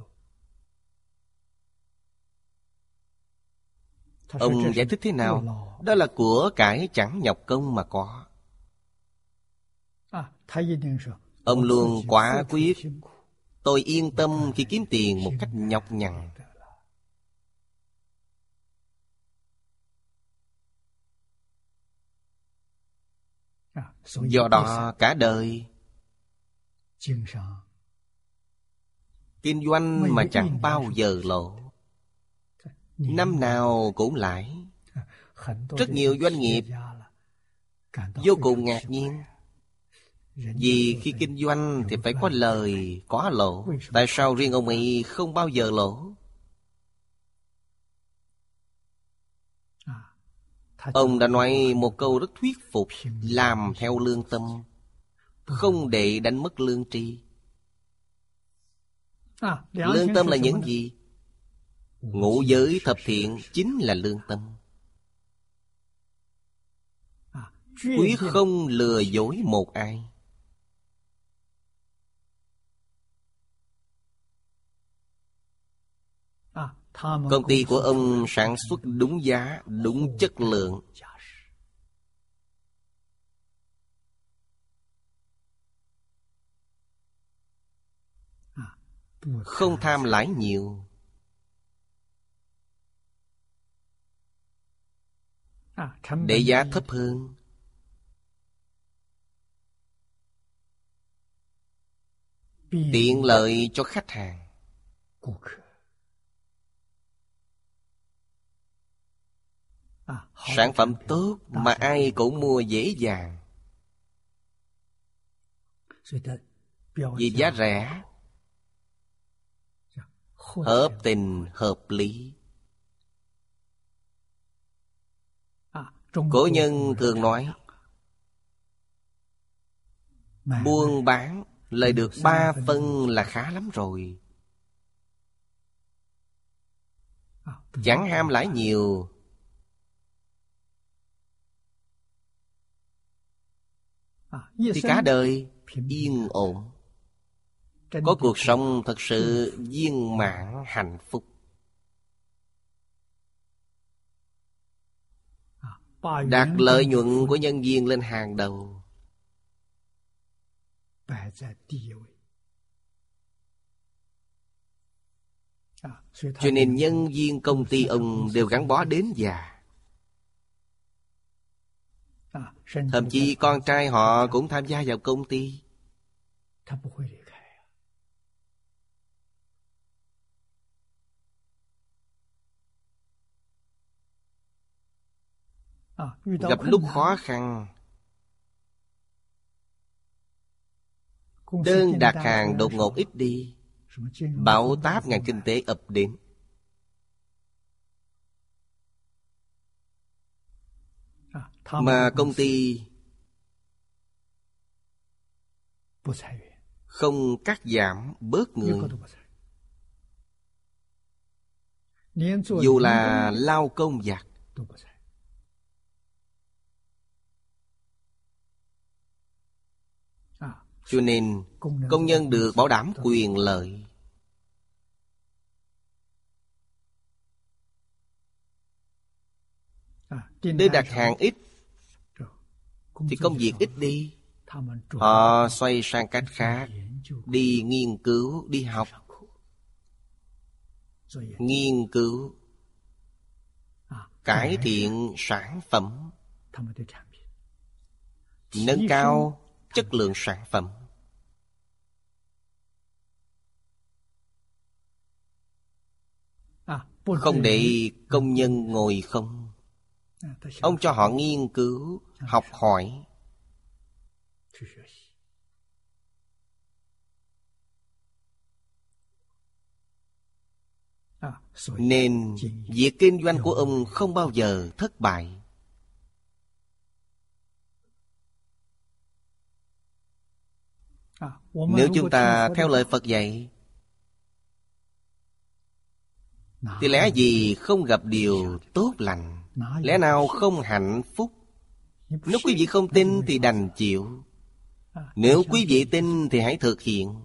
Ông giải thích thế nào? Đó là của cải chẳng nhọc công mà có. Ông luôn quả quyết. Tôi yên tâm khi kiếm tiền một cách nhọc nhằn. Do đó cả đời kinh doanh mà chẳng bao giờ lỗ, năm nào cũng lãi. Rất nhiều doanh nghiệp vô cùng ngạc nhiên, vì khi kinh doanh thì phải có lời, có lỗ. Tại sao riêng ông ấy không bao giờ lỗ? Ông đã nói một câu rất thuyết phục: làm theo lương tâm, không để đánh mất lương tri. Lương tâm là những gì? Ngũ giới thập thiện chính là lương tâm. Quyết không lừa dối một ai. Công ty của ông sản xuất đúng giá, đúng chất lượng. Không tham lãi nhiều. Để giá thấp hơn. Tiện lợi cho khách hàng. Sản phẩm tốt mà ai cũng mua dễ dàng, vì giá rẻ, hợp tình hợp lý. Cổ nhân thường nói, buôn bán lời được ba phân là khá lắm rồi. Chẳng ham lãi nhiều, thì cả đời yên ổn, có cuộc sống thật sự viên mãn hạnh phúc. Đặt lợi nhuận của nhân viên lên hàng đầu. Cho nên nhân viên công ty ông đều gắn bó đến già. Thậm chí con trai họ cũng tham gia vào công ty. Gặp lúc khó khăn, đơn đặt hàng đột ngột ít đi, bão táp ngành kinh tế ập đến, mà công ty không cắt giảm bớt người, dù là lao công giặc. Cho nên công nhân được bảo đảm quyền lợi. Đơn đặt hàng ít thì công việc ít đi, họ xoay sang cách khác, đi nghiên cứu, đi học, nghiên cứu, cải thiện sản phẩm, nâng cao chất lượng sản phẩm. Không để công nhân ngồi không. Ông cho họ nghiên cứu, học hỏi. Nên việc kinh doanh của ông không bao giờ thất bại. Nếu chúng ta theo lời Phật dạy, thì lẽ gì không gặp điều tốt lành, lẽ nào không hạnh phúc? Nếu quý vị không tin thì đành chịu. Nếu quý vị tin thì hãy thực hiện.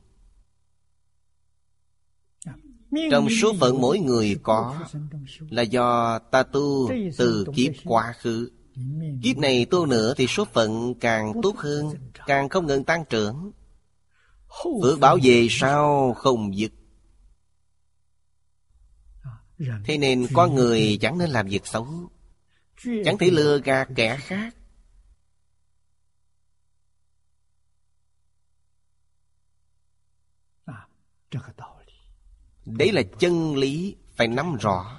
Trong số phận mỗi người có, là do ta tu từ kiếp quá khứ. Kiếp này tu nữa thì số phận càng tốt hơn, càng không ngừng tăng trưởng. Phước báo về sau không dứt. Thế nên con người chẳng nên làm việc xấu, chẳng thể lừa gạt kẻ khác. Đấy là chân lý, phải nắm rõ.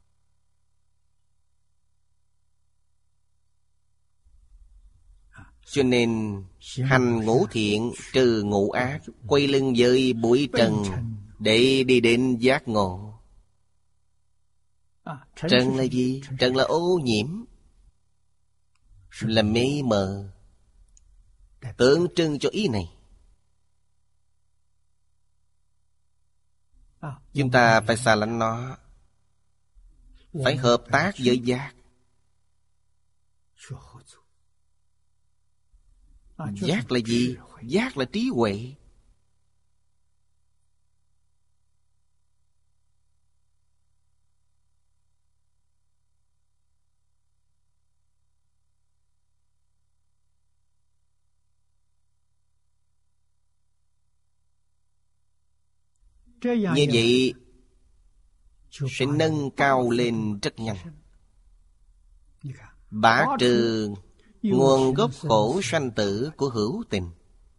Cho nên hành ngũ thiện, trừ ngũ ác, quay lưng với bụi trần để đi đến giác ngộ. Trần là gì? Trần là ô nhiễm, là mê mờ, tượng trưng cho ý này. Chúng ta phải xa lánh nó, phải hợp tác với giác. Giác là gì? Giác là trí huệ. Như vậy sẽ nâng cao lên rất nhanh, bá trừ nguồn gốc khổ sanh tử của hữu tình.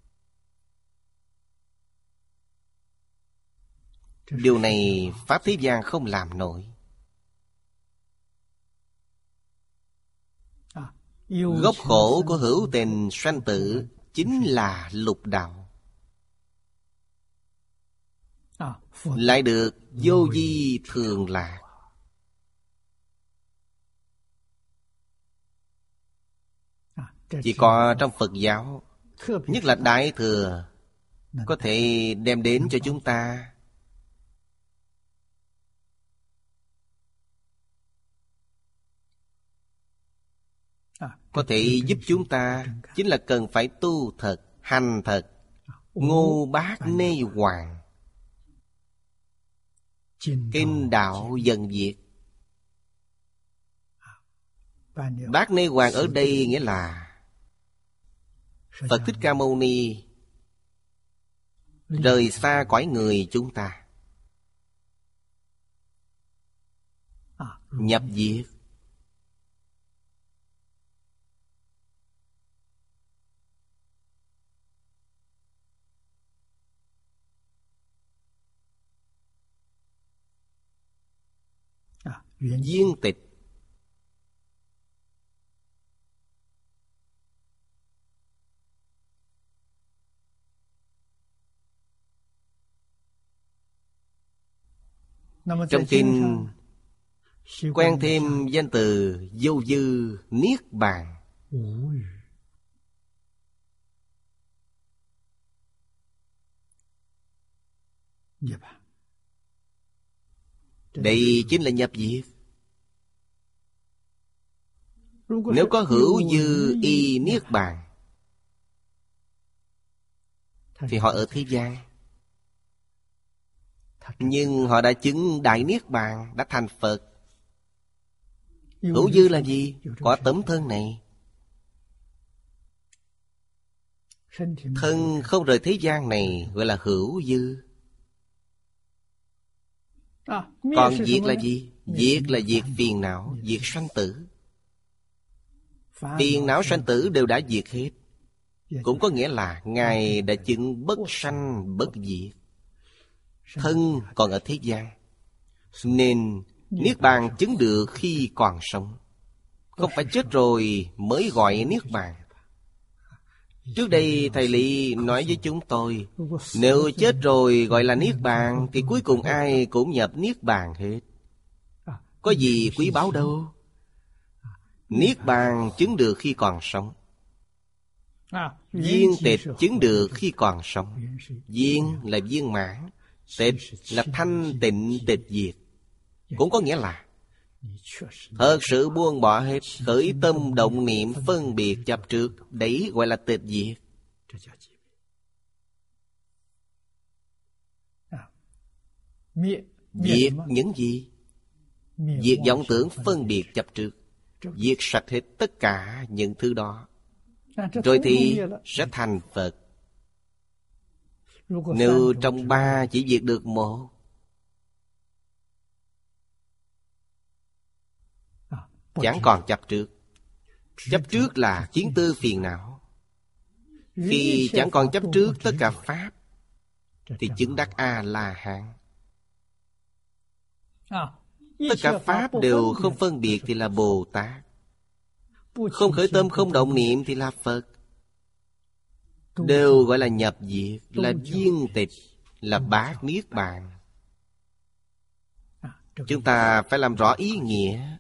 Điều này pháp thế gian không làm nổi. Gốc khổ của hữu tình sanh tử chính là lục đạo. Lại được vô vi thường lạc. Chỉ có trong Phật giáo, nhất là Đại Thừa, có thể đem đến cho chúng ta có thể giúp chúng ta, chính là cần phải tu thật, hành thật, ngô bát nê hoàng. Kinh đạo dần diệt. Bát nê hoàng ở đây nghĩa là Phật Thích Ca Mâu Ni rời xa cõi người chúng ta, nhập diệt. Viên tịch. Trong kinh quen thêm danh từ vô dư niết bàn. Đây chính là nhập diệt. Nếu có hữu dư y niết bàn thì họ ở thế gian, nhưng họ đã chứng đại niết bàn, đã thành Phật. Hữu dư là gì? Có tấm thân này, thân không rời thế gian này, gọi là hữu dư. Còn diệt là gì? Diệt là diệt phiền não, diệt sanh tử. Phiền não sanh tử đều đã diệt hết. Cũng có nghĩa là Ngài đã chứng bất sanh bất diệt. Thân còn ở thế gian, nên niết bàn chứng được khi còn sống, không phải chết rồi mới gọi niết bàn. Trước đây Thầy Lý nói với chúng tôi, nếu chết rồi gọi là niết bàn thì cuối cùng ai cũng nhập niết bàn hết, có gì quý báu đâu. Niết bàn chứng được khi còn sống, viên tịch chứng được khi còn sống. Viên là viên mãn, tịch là thanh tịnh tịch diệt. Cũng có nghĩa là thật sự buông bỏ hết khởi tâm động niệm phân biệt chấp trước, đấy gọi là tịch diệt. Diệt những gì? Diệt vọng tưởng phân biệt chấp trước, diệt sạch hết tất cả những thứ đó, rồi thì sẽ thành Phật. Nếu trong ba chỉ diệt được một, chẳng còn chấp trước. Chấp trước là kiến tư phiền não. Khi chẳng còn chấp trước tất cả pháp, thì chứng đắc A-la-hán. Tất cả pháp đều không phân biệt thì là Bồ Tát. Không khởi tâm không động niệm thì là Phật. Đều gọi là nhập diệt, là viên tịch, là bát niết bàn. Chúng ta phải làm rõ ý nghĩa.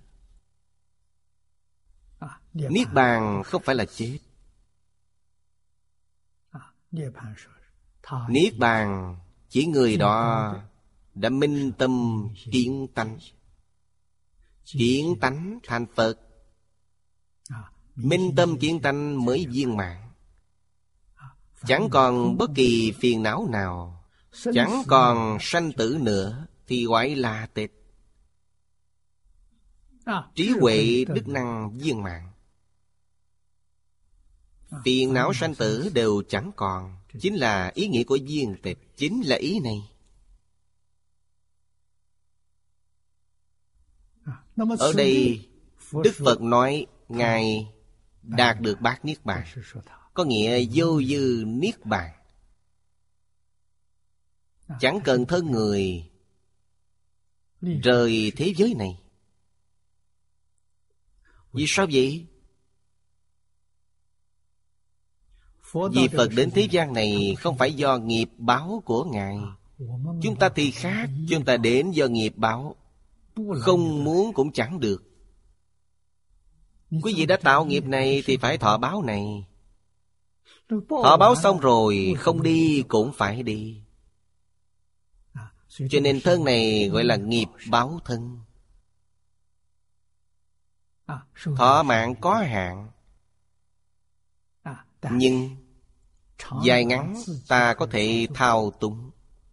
Niết bàn không phải là chết. Niết bàn chỉ người đó đã minh tâm kiến tánh. Kiến tánh thành Phật. Minh tâm kiến tánh mới viên mãn. Chẳng còn bất kỳ phiền não nào, chẳng còn sanh tử nữa, thì gọi là tịch. Trí huệ đức năng viên mãn. Phiền não sanh tử đều chẳng còn. Chính là ý nghĩa của viên tịch. Chính là ý này. Ở đây Đức Phật nói Ngài đạt được bát niết bàn, có nghĩa vô dư niết bàn. Chẳng cần thân người rời thế giới này. Vì sao vậy? Vì Phật đến thế gian này không phải do nghiệp báo của Ngài. Chúng ta thì khác. Chúng ta đến do nghiệp báo. Không muốn cũng chẳng được. Quý vị đã tạo nghiệp này thì phải thọ báo này. Thọ báo xong rồi không đi cũng phải đi. Cho nên thân này gọi là nghiệp báo thân. Thọ mạng có hạn, nhưng dài ngắn ta có thể thao túng.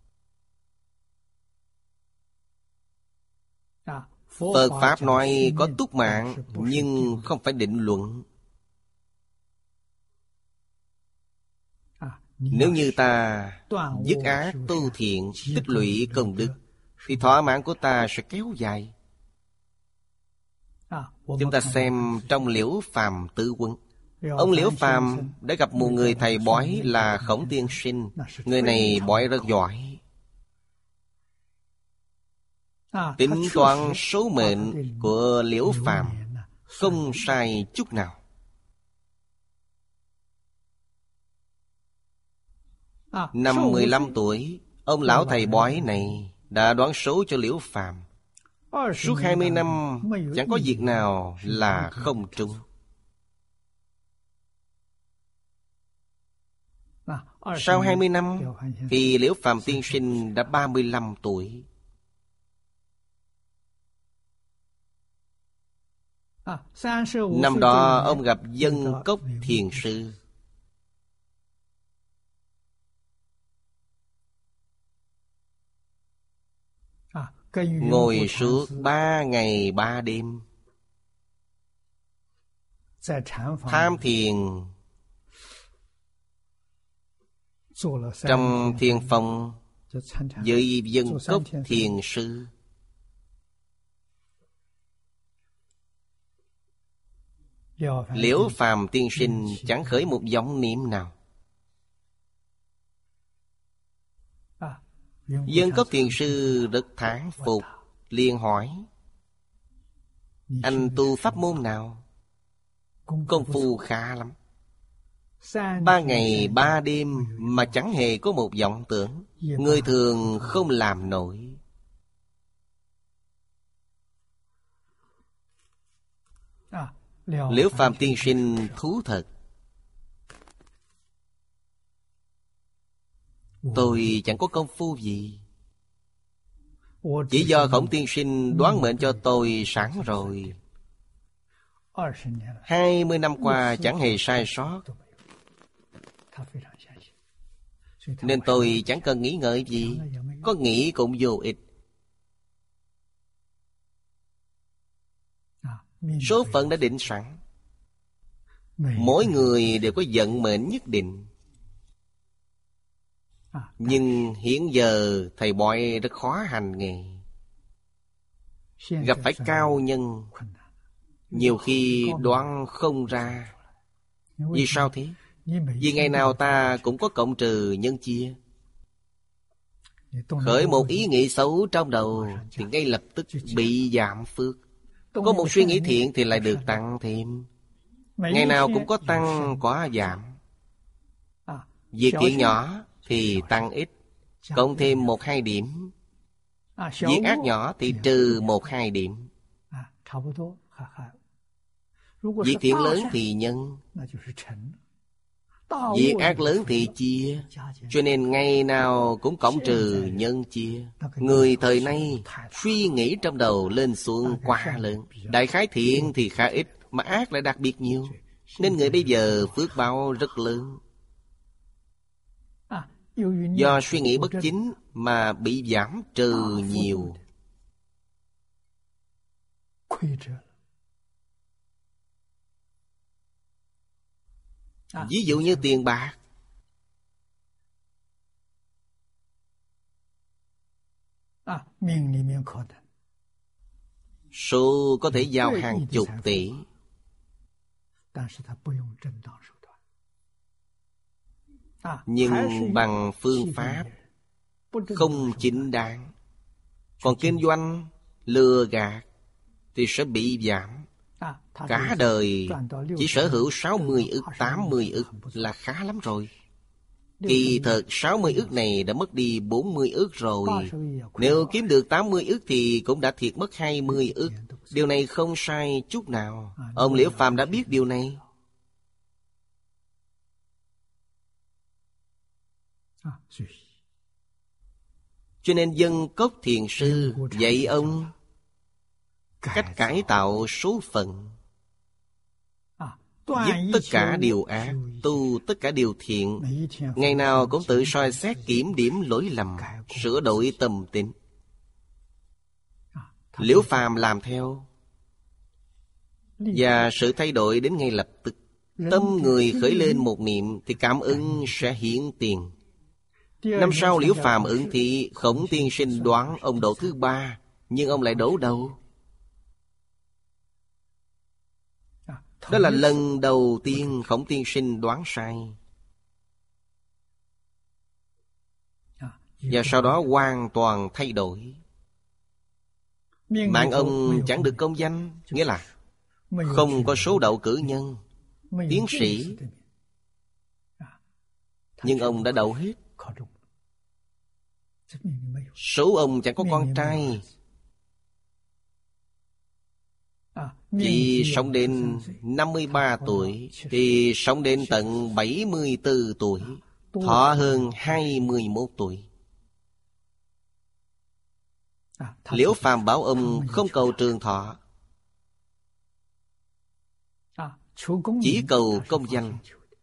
Phật Pháp nói có túc mạng, nhưng không phải định luận. Nếu như ta dứt ác tu thiện, tích lũy công đức, thì thọ mạng của ta sẽ kéo dài. Chúng ta xem trong Liễu Phàm Tứ Quân. Ông Liễu Phàm đã gặp một người thầy bói là Khổng Tiên Sinh. Người này bói rất giỏi, tính toán số mệnh của Liễu Phàm không sai chút nào. Năm mười lăm tuổi, ông lão thầy bói này đã đoán số cho Liễu Phàm. Suốt hai mươi năm chẳng có việc nào là không trúng. Sau hai mươi năm thì Liễu Phàm tiên sinh đã ba mươi lăm tuổi. Năm đó ông gặp Dân Cốc Thiền Sư. Ngồi suốt ba ngày ba đêm tham thiền trong thiền phòng với Dân Cốc Thiền Sư. Liễu Phàm tiên sinh chẳng khởi một vọng niệm nào. Dân Cốc Thiền Sư rất thán phục, liền hỏi: anh tu pháp môn nào? Công phu khá lắm. Ba ngày ba đêm mà chẳng hề có một vọng tưởng, người thường không làm nổi. Liễu Phàm tiên sinh thú thật: tôi chẳng có công phu gì, chỉ do Khổng tiên sinh đoán mệnh cho tôi sẵn rồi. Hai mươi năm qua chẳng hề sai sót, nên tôi chẳng cần nghĩ ngợi gì. Có nghĩ cũng vô ích. Số phận đã định sẵn. Mỗi người đều có vận mệnh nhất định. Nhưng hiện giờ thầy bói rất khó hành nghề. Gặp phải cao nhân, nhiều khi đoán không ra. Vì sao thế? Vì ngày nào ta cũng có cộng trừ nhân chia. Khởi một ý nghĩ xấu trong đầu thì ngay lập tức bị giảm phước. Có một suy nghĩ thiện thì lại được tăng thêm. Ngày nào cũng có tăng có giảm. Việc thiện nhỏ thì tăng ít, cộng thêm một hai điểm. Việc ác nhỏ thì trừ một hai điểm. Việc thiện lớn thì nhân, việc ác lớn thì chia. Cho nên ngày nào cũng cộng trừ nhân chia. Người thời nay suy nghĩ trong đầu lên xuống quá lớn. Đại khái thiện thì khá ít, mà ác lại đặc biệt nhiều. Nên người bây giờ phước báo rất lớn. Do suy nghĩ bất chính mà bị giảm trừ nhiều. Ví dụ như tiền bạc, số có thể giao hàng chục tỷ, nhưng bằng phương pháp không chính đáng, còn kinh doanh lừa gạt thì sẽ bị giảm. Cả đời chỉ sở hữu sáu mươi ức, tám mươi ức là khá lắm rồi. Kỳ thật sáu mươi ức này đã mất đi bốn mươi ức rồi. Nếu kiếm được tám mươi ức thì cũng đã thiệt mất hai mươi ức. Điều này không sai chút nào. Ông Liễu Phàm đã biết điều này. Cho nên Dân Cốc Thiền Sư dạy ông cách cải tạo số phận, dứt tất cả điều ác, tu tất cả điều thiện. Ngày nào cũng tự soi xét kiểm điểm lỗi lầm, sửa đổi tâm tính. Liễu Phàm làm theo, và sự thay đổi đến ngay lập tức. Tâm người khởi lên một niệm thì cảm ứng sẽ hiển tiền. Năm sau Liễu Phàm ứng thị, Khổng tiên sinh đoán ông đậu thứ ba, nhưng ông lại đổ đầu. Đó là lần đầu tiên Khổng tiên sinh đoán sai. Và sau đó hoàn toàn thay đổi. Mạng ông chẳng được công danh, nghĩa là không có số đậu cử nhân, tiến sĩ, nhưng ông đã đậu hết. Số ông chẳng có con trai, chỉ sống đến năm mươi ba tuổi thì sống đến tận bảy mươi tư tuổi, thọ hơn hai mươi mốt tuổi. Liễu Phàm bảo ông không cầu trường thọ, chỉ cầu công danh.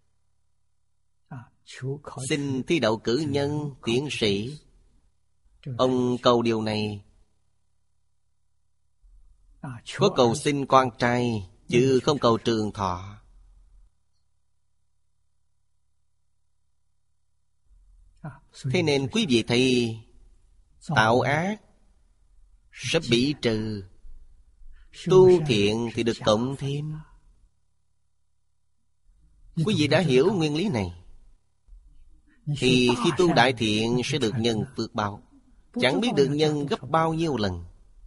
Xin thi đậu cử nhân, tiến sĩ. Ông cầu điều này. Có cầu xin con trai, chứ không cầu trường thọ. Thế nên quý vị thấy, tạo ác sẽ bị trừ, tu thiện thì được cộng thêm. Quý vị đã hiểu nguyên lý này, thì khi tu đại thiện sẽ được nhân phước báo. Chẳng biết được nhân gấp bao nhiêu lần.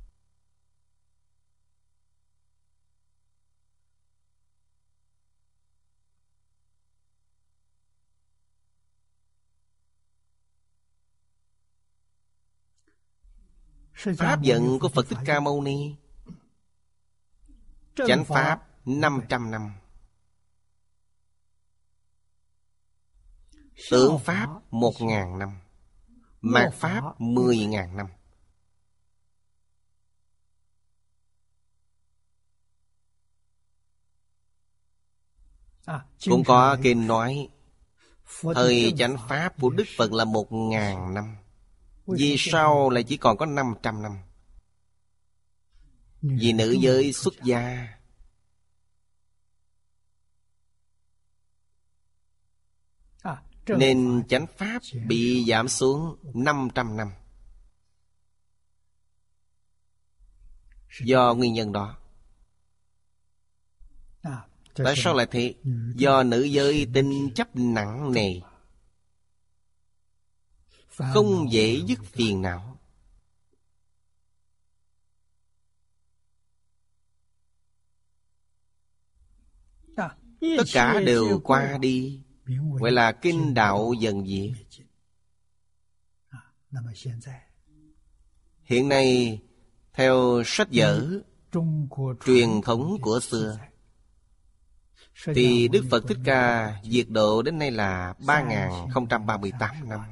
Pháp vận của Phật Thích Ca Mâu Ni, chánh pháp năm trăm năm, tượng pháp một ngàn năm, mạt pháp mười ngàn năm. Cũng có kinh nói thời chánh pháp của Đức Phật là một ngàn năm. Vì sao lại chỉ còn có năm trăm năm? Vì nữ giới xuất gia. nên chánh pháp bị giảm xuống năm trăm năm. Do nguyên nhân đó. Tại sao lại thế? Do nữ giới tinh chấp nặng nề, không dễ dứt phiền não. Tất cả đều qua đi, gọi là kinh đạo dần diệt. Hiện nay, theo sách vở truyền thống của xưa, thì Đức Phật Thích Ca diệt độ đến nay là ba nghìn không trăm ba mươi tám năm.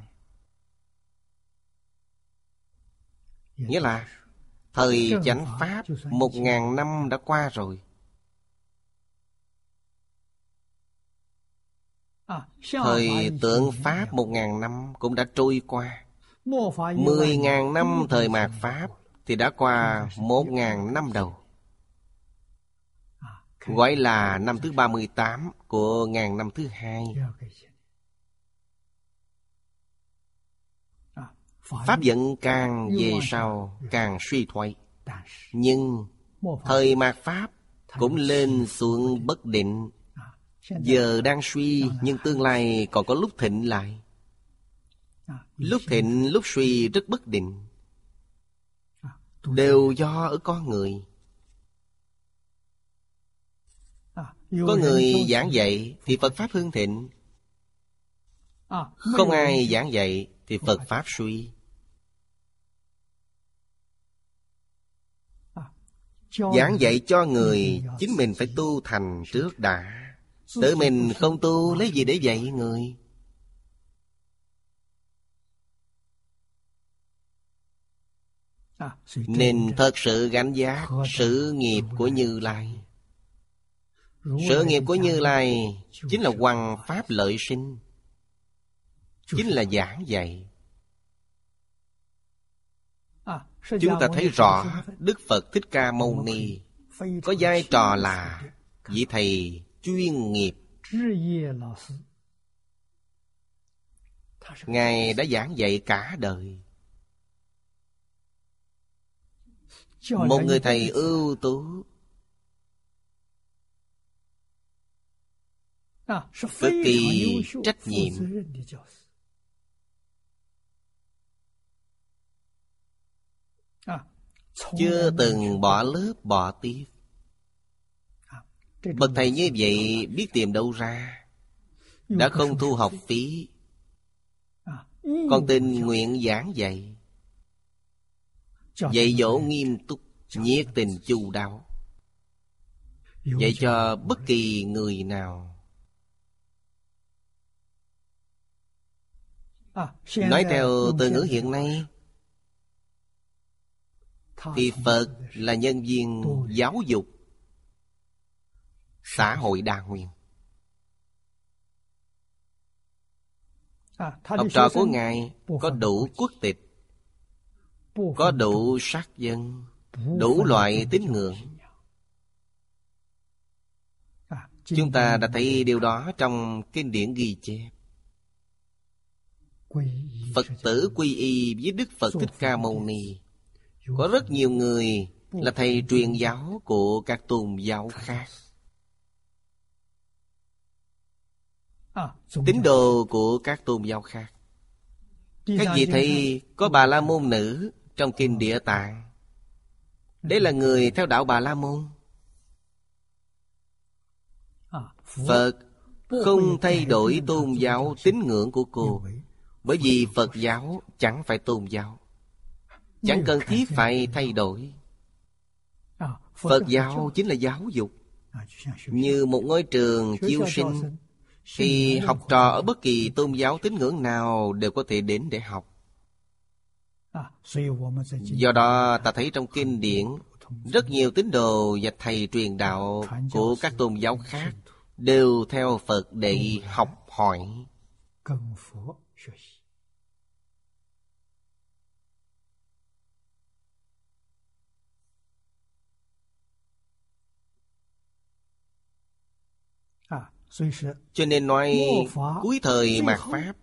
Nghĩa là thời chánh pháp một ngàn năm đã qua rồi. Thời tượng pháp một ngàn năm cũng đã trôi qua. Mười ngàn năm thời mạt pháp thì đã qua một ngàn năm đầu, gọi là năm thứ ba mươi tám của ngàn năm thứ hai. Pháp vận càng về sau càng suy thoái. Nhưng thời mạt pháp cũng lên xuống bất định. Giờ đang suy, nhưng tương lai còn có lúc thịnh lại. Lúc thịnh, lúc suy rất bất định. Đều do ở con người. Có người giảng dạy thì Phật Pháp hưng thịnh. Không ai giảng dạy thì Phật Pháp suy. Giảng dạy cho người, chính mình phải tu thành trước đã. Tự mình không tu lấy gì để dạy người? Nên thật sự gánh giác sự nghiệp của Như Lai. Sự nghiệp của Như Lai chính là hoằng pháp lợi sinh, chính là giảng dạy. Chúng ta thấy rõ Đức Phật Thích Ca Mâu Ni có vai trò là vị thầy chuyên nghiệp. Ngài đã giảng dạy cả đời. Một người thầy ưu tú, cực kỳ trách nhiệm. Chưa từng bỏ lớp bỏ tiết. Bậc thầy như vậy biết tìm đâu ra? Đã không thu học phí, còn tình nguyện giảng dạy. Dạy dỗ nghiêm túc, nhiệt tình chu đáo, dạy cho bất kỳ người nào. Nói theo từ ngữ hiện nay thì Phật là nhân viên giáo dục xã hội đa nguyên. Học trò của Ngài có đủ quốc tịch, có đủ sắc dân, đủ loại tín ngưỡng. Chúng ta đã thấy điều đó trong kinh điển ghi chép. Phật tử quy y với Đức Phật Thích Ca Mâu Ni. Có rất nhiều người là thầy truyền giáo của các tôn giáo khác, tín đồ của các tôn giáo khác. Các vị thấy có Bà La Môn nữ trong kinh Địa Tạng. Đấy là người theo đạo Bà La Môn. Phật không thay đổi tôn giáo tín ngưỡng của cô, bởi vì Phật giáo chẳng phải tôn giáo, chẳng cần thiết phải thay đổi. Phật giáo chính là giáo dục. Như một ngôi trường chiêu sinh, thì học trò ở bất kỳ tôn giáo tín ngưỡng nào đều có thể đến để học. Do đó ta thấy trong kinh điển, rất nhiều tín đồ và thầy truyền đạo của các tôn giáo khác đều theo Phật để học hỏi. Cho nên nói cuối thời mạt Pháp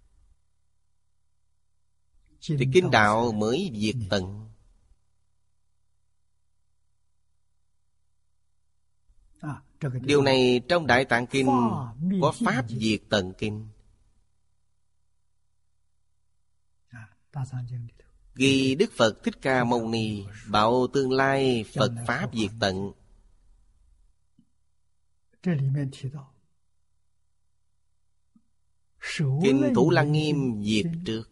thì kinh đạo mới diệt tận. Điều này trong Đại Tạng Kinh có pháp diệt tận kinh. Ghi Đức Phật Thích Ca Mâu Ni bảo tương lai Phật pháp diệt tận. Kinh Thủ Lăng Nghiêm diệt trước.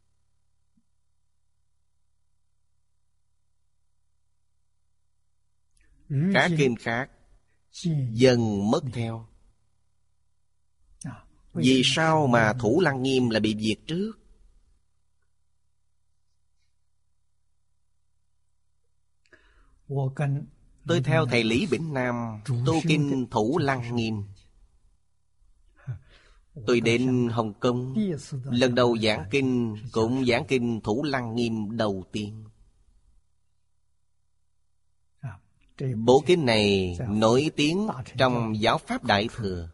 Các kinh khác dần mất theo. Vì sao mà Thủ Lăng Nghiêm lại bị diệt trước? Tôi theo thầy Lý Bỉnh Nam tu kinh Thủ Lăng Nghiêm. Tôi đến Hồng Kông, lần đầu giảng kinh cũng giảng kinh Thủ Lăng Nghiêm đầu tiên. Bộ kinh này nổi tiếng trong giáo pháp Đại Thừa.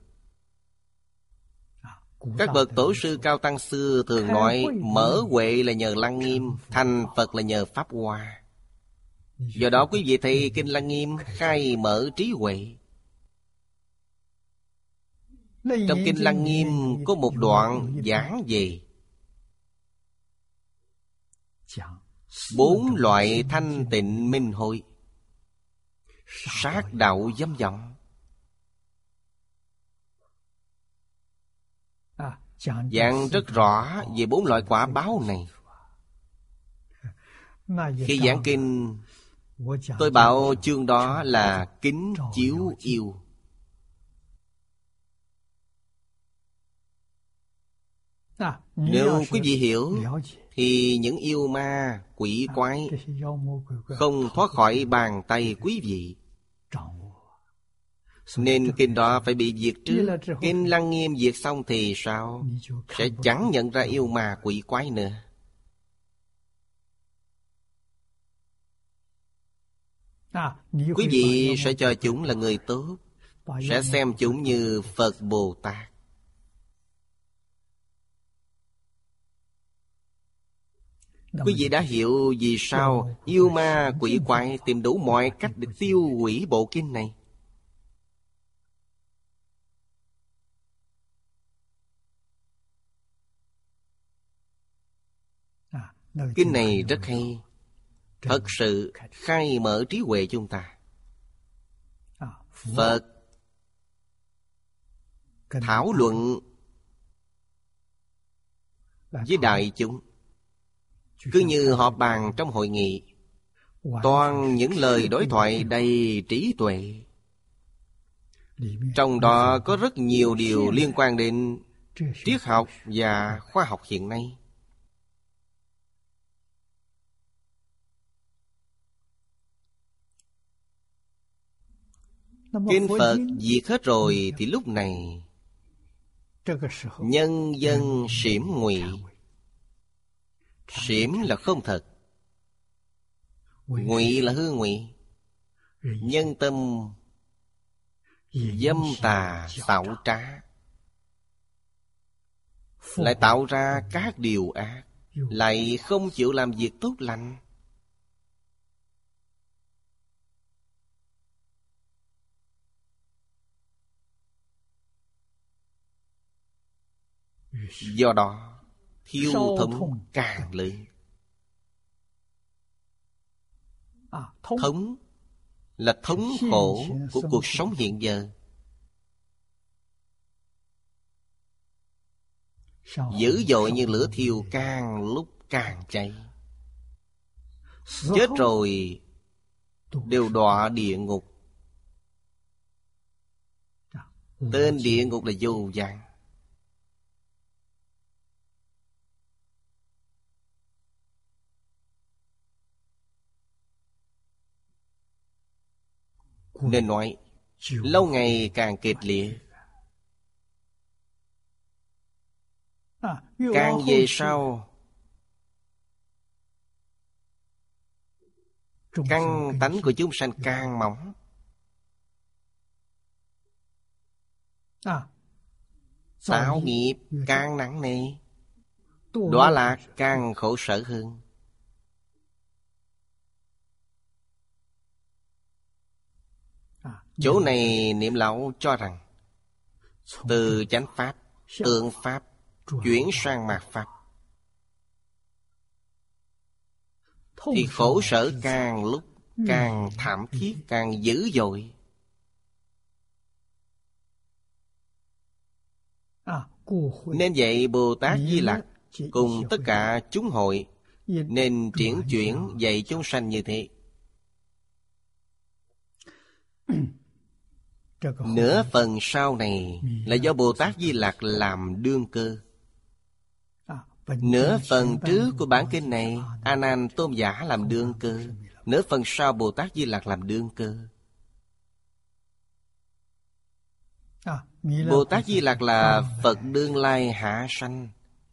Các bậc tổ sư cao tăng xưa thường nói mở huệ là nhờ Lăng Nghiêm, thành Phật là nhờ Pháp Hoa. Do đó quý vị thấy kinh Lăng Nghiêm khai mở trí huệ. Trong kinh Lăng Nghiêm có một đoạn giảng về bốn loại thanh tịnh minh hội: sát đạo dâm vọng. Giảng rất rõ về bốn loại quả báo này. Khi giảng kinh, tôi bảo chương đó là kính chiếu yêu. Nếu quý vị hiểu thì những yêu ma, quỷ quái không thoát khỏi bàn tay quý vị. Nên kinh đó phải bị diệt trước. Kinh Lăng Nghiêm diệt xong thì sao? Sẽ chẳng nhận ra yêu ma quỷ quái nữa. Quý vị sẽ cho chúng là người tốt, sẽ xem chúng như Phật Bồ Tát. Quý vị đã hiểu vì sao yêu ma quỷ quái tìm đủ mọi cách để tiêu hủy bộ kinh này. Kinh này rất hay, thật sự khai mở trí huệ chúng ta. Phật thảo luận với đại chúng cứ như họp bàn trong hội nghị, toàn những lời đối thoại đầy trí tuệ. Trong đó có rất nhiều điều liên quan đến triết học và khoa học hiện nay. Kinh Phật diệt hết rồi thì lúc này nhân dân xiểm ngụy. Xiểm là không thật, ngụy là hư ngụy. Nhân tâm dâm tà xảo trá, lại tạo ra các điều ác, lại không chịu làm việc tốt lành. Do đó thiêu thống càng lớn. Thống là thống khổ của cuộc sống hiện giờ. Dữ dội như lửa thiêu, càng lúc càng cháy. Chết rồi đều đọa địa ngục. Tên địa ngục là vô gian. Nên nói lâu ngày càng kịch liệt. Càng về sau, căn tánh của chúng sanh càng mỏng. Tạo nghiệp càng nặng nề, đọa lạc càng khổ sở hơn. Chỗ này Niệm Lão cho rằng từ chánh pháp, tượng pháp chuyển sang mạt pháp thì khổ sở càng lúc càng thảm thiết, càng dữ dội. Nên vậy Bồ Tát Di Lặc cùng tất cả chúng hội nên triển chuyển dạy chúng sanh như thế. Nửa phần sau này là do Bồ Tát Di Lặc làm đương cơ. Nửa phần trước của bản kinh này A Nan Tôn giả làm đương cơ, nửa phần sau Bồ Tát Di Lặc làm đương cơ. Bồ Tát Di Lặc là Phật đương lai hạ sanh.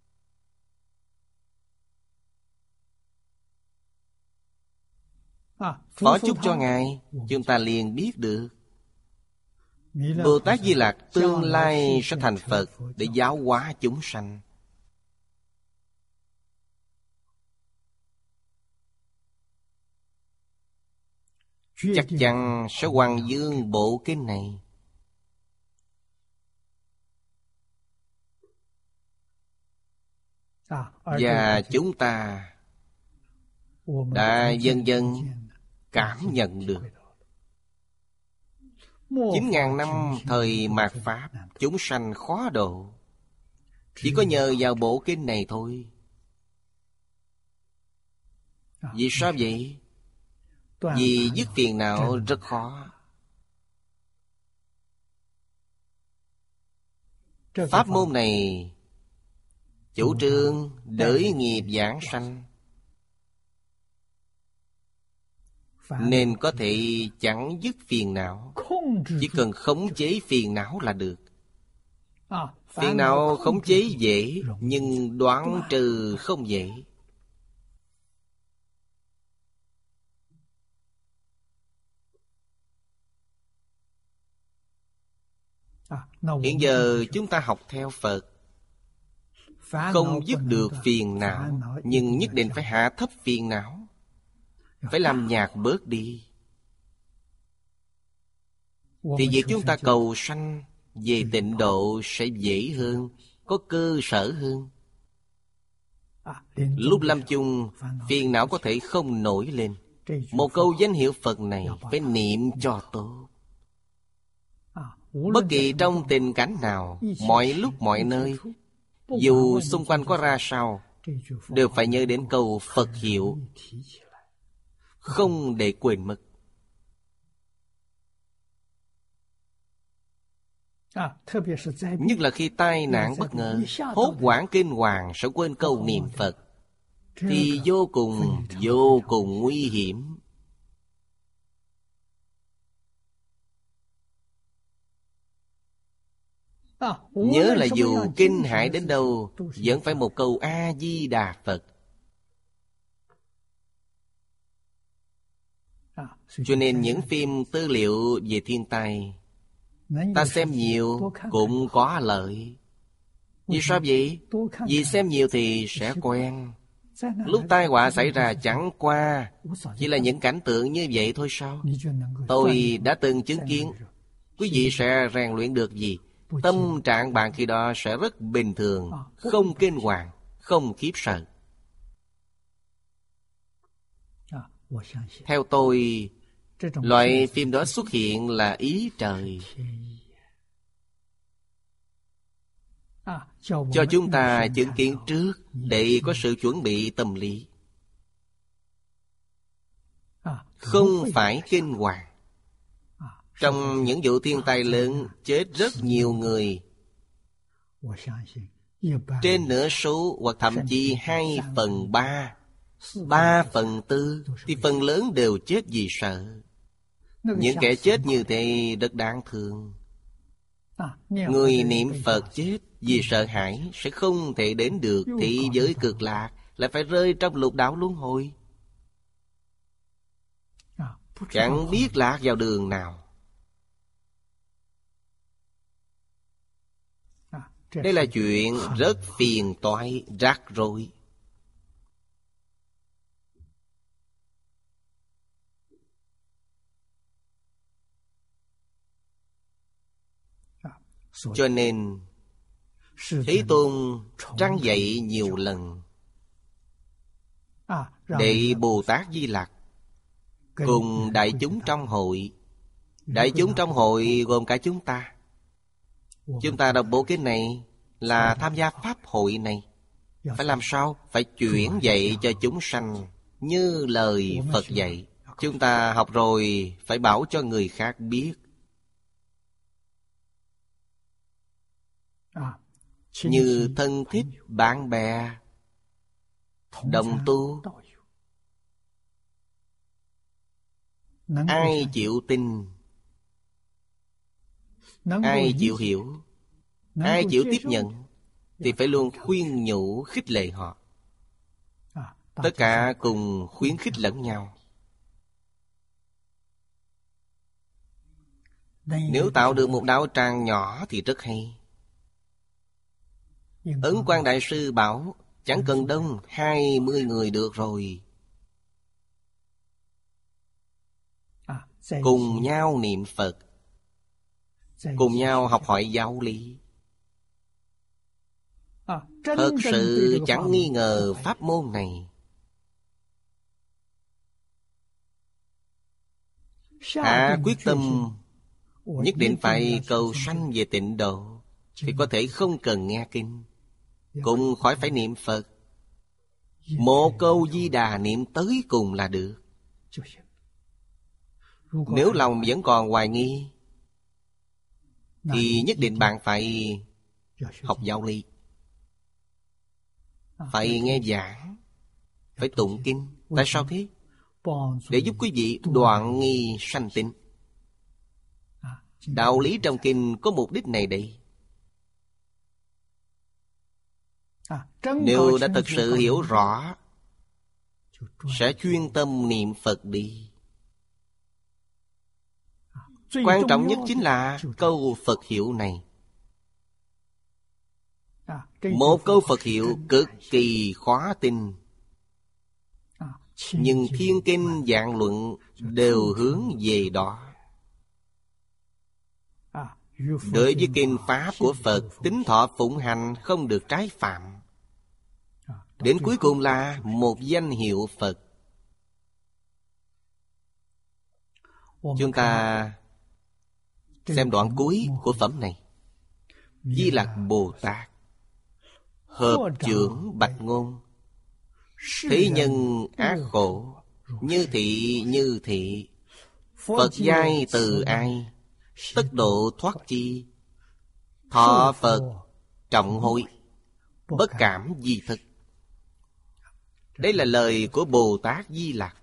Phó chúc cho Ngài, chúng ta liền biết được Bồ Tát Di Lặc tương lai sẽ thành Phật để giáo hóa chúng sanh. Chắc chắn sẽ hoằng dương bộ kinh này. Và chúng ta đã dần dần cảm nhận được Chín ngàn năm thời mạt Pháp, chúng sanh khó độ, chỉ có nhờ vào bộ kinh này thôi. Vì sao vậy? Vì dứt phiền não rất khó. Pháp môn này chủ trương đởi nghiệp giảng sanh, nên có thể chẳng dứt phiền não. Chỉ cần khống chế phiền não là được. Phiền não khống chế dễ, nhưng đoạn trừ không dễ. Hiện giờ chúng ta học theo Phật, không dứt được phiền não, nhưng nhất định phải hạ thấp phiền não, phải làm nhạt bớt đi. Thì việc chúng ta cầu sanh về tịnh độ sẽ dễ hơn, có cơ sở hơn. Lúc lâm chung, phiền não có thể không nổi lên. Một câu danh hiệu Phật này phải niệm cho tốt. Bất kỳ trong tình cảnh nào, mọi lúc mọi nơi, dù xung quanh có ra sao, đều phải nhớ đến câu Phật hiệu, không để quên mất. Nhất là khi tai nạn bất ngờ, hốt hoảng kinh hoàng sẽ quên câu niệm Phật, thì vô cùng, vô cùng nguy hiểm. Nhớ là dù kinh hãi đến đâu, vẫn phải một câu A-di-đà Phật. Cho nên những phim tư liệu về thiên tai, ta xem nhiều cũng có lợi. Vì sao vậy? Vì xem nhiều thì sẽ quen. Lúc tai họa xảy ra chẳng qua chỉ là những cảnh tượng như vậy thôi sao? Tôi đã từng chứng kiến. Quý vị sẽ rèn luyện được gì? Tâm trạng bạn khi đó sẽ rất bình thường, không kinh hoàng, không khiếp sợ. Theo tôi, loại phim đó xuất hiện là ý trời, cho chúng ta chứng kiến trước để có sự chuẩn bị tâm lý, không phải kinh hoàng. Trong những vụ thiên tai lớn chết rất nhiều người, trên nửa số hoặc thậm chí hai phần ba, ba phần tư, thì phần lớn đều chết vì sợ. Những kẻ chết như thế rất đáng thương. Người niệm Phật chết vì sợ hãi sẽ không thể đến được thị giới cực lạc, lại phải rơi trong lục đạo luân hồi, chẳng biết lạc vào đường nào. Đây là chuyện rất phiền toái, rắc rối. Cho nên Thế Tôn răn dạy nhiều lần, để Bồ Tát Di Lặc cùng đại chúng trong hội. Đại chúng trong hội gồm cả chúng ta. Chúng ta đọc bộ kinh này là tham gia pháp hội này. Phải làm sao? Phải chuyển dạy cho chúng sanh như lời Phật dạy. Chúng ta học rồi phải bảo cho người khác biết. Như thân thích, bạn bè, đồng tu. Ai chịu tin, ai chịu hiểu, ai chịu tiếp nhận, thì phải luôn khuyên nhủ khích lệ họ. Tất cả cùng khuyến khích lẫn nhau. Nếu tạo được một đạo tràng nhỏ thì rất hay. Ấn Quang Đại Sư bảo chẳng cần đông, hai mươi người được rồi. Cùng nhau niệm Phật, cùng nhau học hỏi giáo lý. Thật sự chẳng nghi ngờ pháp môn này. Hạ quyết tâm nhất định phải cầu sanh về tịnh độ, thì có thể không cần nghe kinh, cũng khỏi phải niệm Phật. Một câu Di Đà niệm tới cùng là được. Nếu lòng vẫn còn hoài nghi, thì nhất định bạn phải học giáo lý, phải nghe giảng, phải tụng kinh. Tại sao thế? Để giúp quý vị đoạn nghi sanh tịnh. Đạo lý trong kinh có mục đích này đây. Nếu đã thực sự hiểu rõ, sẽ chuyên tâm niệm Phật đi. Quan trọng nhất chính là câu Phật hiệu này. Một câu Phật hiệu cực kỳ khó tin, nhưng thiên kinh vạn luận đều hướng về đó. Đối với kinh pháp của Phật, tín thọ phụng hành không được trái phạm. Đến cuối cùng là một danh hiệu Phật. Chúng ta xem đoạn cuối của phẩm này. Di Lặc Bồ Tát hợp trưởng bạch ngôn, thế nhân ác khổ, như thị như thị. Phật giai từ ai, tất độ thoát chi. Thọ Phật trọng hội, bất cảm di thực. Đây là lời của Bồ Tát Di Lặc.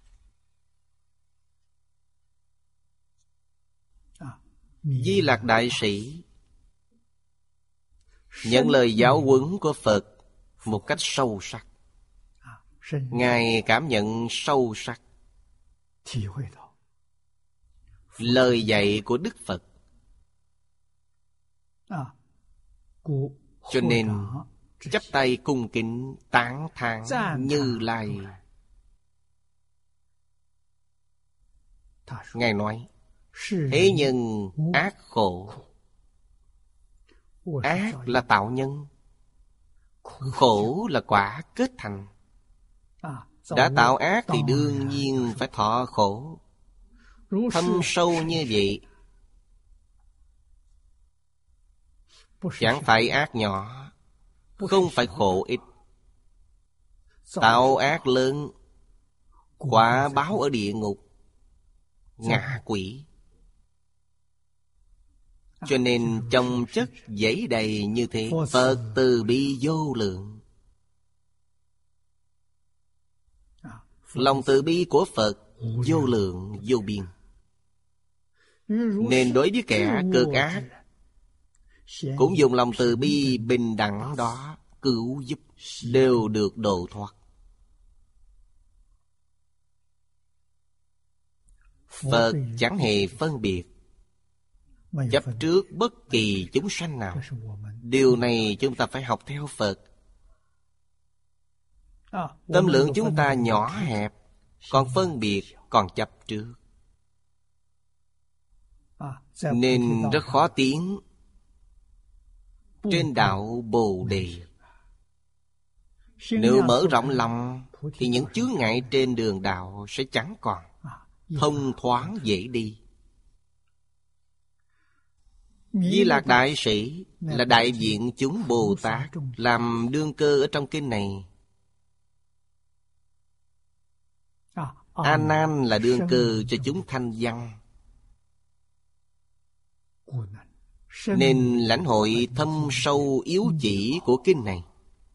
Di Lặc Đại Sĩ nhận lời giáo huấn của Phật một cách sâu sắc. Ngài cảm nhận sâu sắc lời dạy của Đức Phật. Cho nên chắp tay cung kính tán thán Như Lai. Ngài nói: thế nhân ác khổ. Ác là tạo nhân, khổ là quả kết thành. Đã tạo ác thì đương nhiên phải thọ khổ. Thâm sâu như vậy, chẳng phải ác nhỏ, không phải khổ ít. Tạo ác lớn, quả báo ở địa ngục, ngạ quỷ. Cho nên chồng chất dẫy đầy như thế. Phật từ bi vô lượng. Lòng từ bi của Phật vô lượng vô biên. Nên đối với kẻ cực ác, cũng dùng lòng từ bi bình đẳng đó cứu giúp, đều được độ thoát. Phật chẳng hề phân biệt. chấp trước bất kỳ chúng sanh nào. Điều này chúng ta phải học theo Phật. Tâm lượng chúng ta nhỏ hẹp, còn phân biệt, còn chấp trước, nên rất khó tiến trên đạo Bồ Đề. Nếu mở rộng lòng thì những chướng ngại trên đường đạo sẽ chẳng còn, thông thoáng dễ đi. Di Lạc Đại Sĩ là đại diện chúng Bồ Tát, làm đương cơ ở trong kinh này. A Nan là đương cơ cho chúng thanh văn, nên lãnh hội thâm sâu yếu chỉ của kinh này.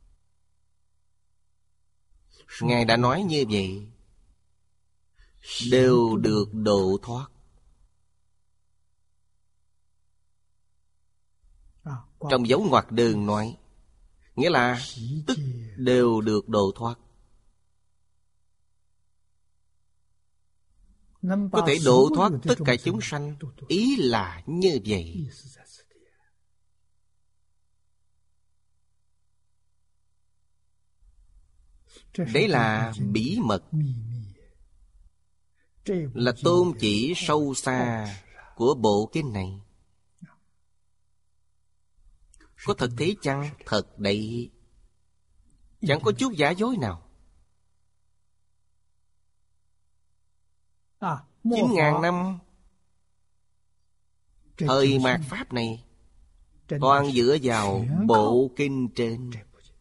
Ngài đã nói như vậy, đều được độ thoát. Trong dấu ngoặc đường nói, nghĩa là tức đều được độ thoát. Có thể độ thoát tất cả chúng sanh, ý là như vậy. Đấy là bí mật, là tôn chỉ sâu xa của bộ kinh này. Có thật thế chăng? Thật đấy, chẳng có chút giả dối nào. Chín ngàn năm thời mạt Pháp này toàn dựa vào bộ kinh trên.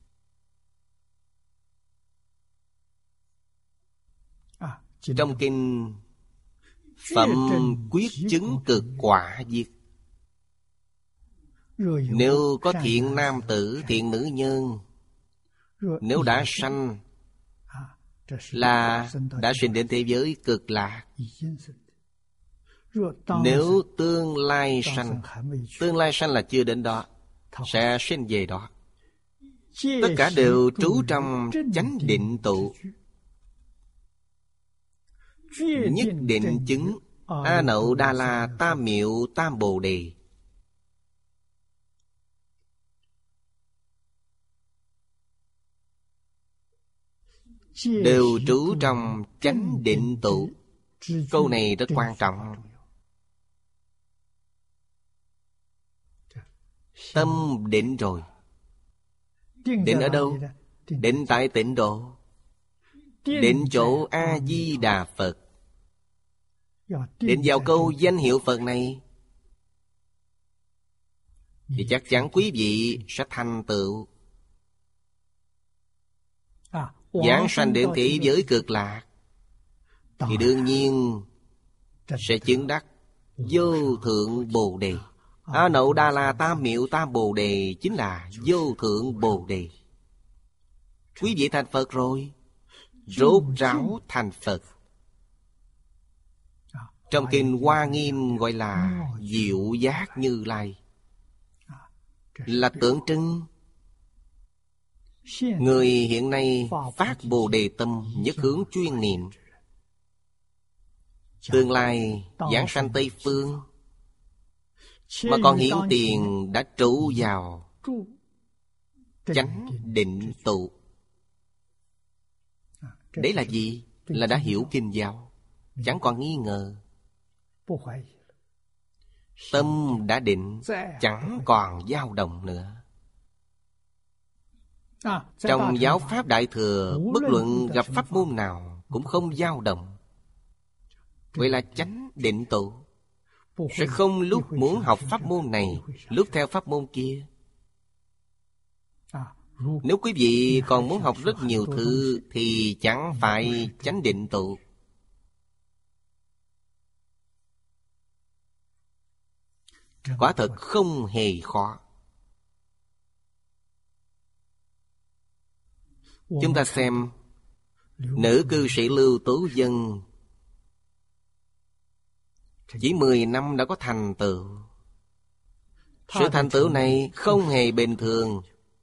Trong kinh Phẩm Quyết Chứng Cực Quả viết, nếu có thiện nam tử, thiện nữ nhân, nếu đã sanh là đã sinh đến thế giới cực lạc. Nếu tương lai sanh, tương lai sanh là chưa đến đó, sẽ sinh về đó. Tất cả đều trú trong chánh định tụ, nhất định chứng A Nậu Đa La Tam Miệu Tam Bồ Đề. Đều trú trong chánh định tụ. Câu này rất quan trọng. Tâm định rồi. Định ở đâu? Định tại tịnh độ, định chỗ A-di-đà Phật. Định vào câu danh hiệu Phật này thì chắc chắn quý vị sẽ thành tựu, giảng sanh đến thế giới cực lạc. Thì đương nhiên sẽ chứng đắc vô thượng Bồ Đề. A Nậu Đa La Tam Miệu Tam Bồ Đề chính là vô thượng Bồ Đề. Quý vị thành Phật rồi, rốt ráo thành Phật. Trong kinh Hoa Nghiêm gọi là Diệu Giác Như Lai, là tượng trưng người hiện nay phát Bồ Đề tâm, nhất hướng chuyên niệm. Tương lai giảng sanh Tây Phương, mà còn hiện tiền đã trụ vào chánh định tụ. Đấy là gì? Là đã hiểu kinh giáo, chẳng còn nghi ngờ. Tâm đã định, chẳng còn dao động nữa. Trong giáo pháp Đại Thừa, bất luận gặp pháp môn nào cũng không dao động. Vậy là chánh định tụ. Sẽ không lúc muốn học pháp môn này, lúc theo pháp môn kia. Nếu quý vị còn muốn học rất nhiều thứ thì chẳng phải chánh định tụ. Quả thật không hề khó. Chúng ta xem nữ cư sĩ Lưu Tú Vân, chỉ mười năm đã có thành tựu. Sự thành tựu này không hề bình thường,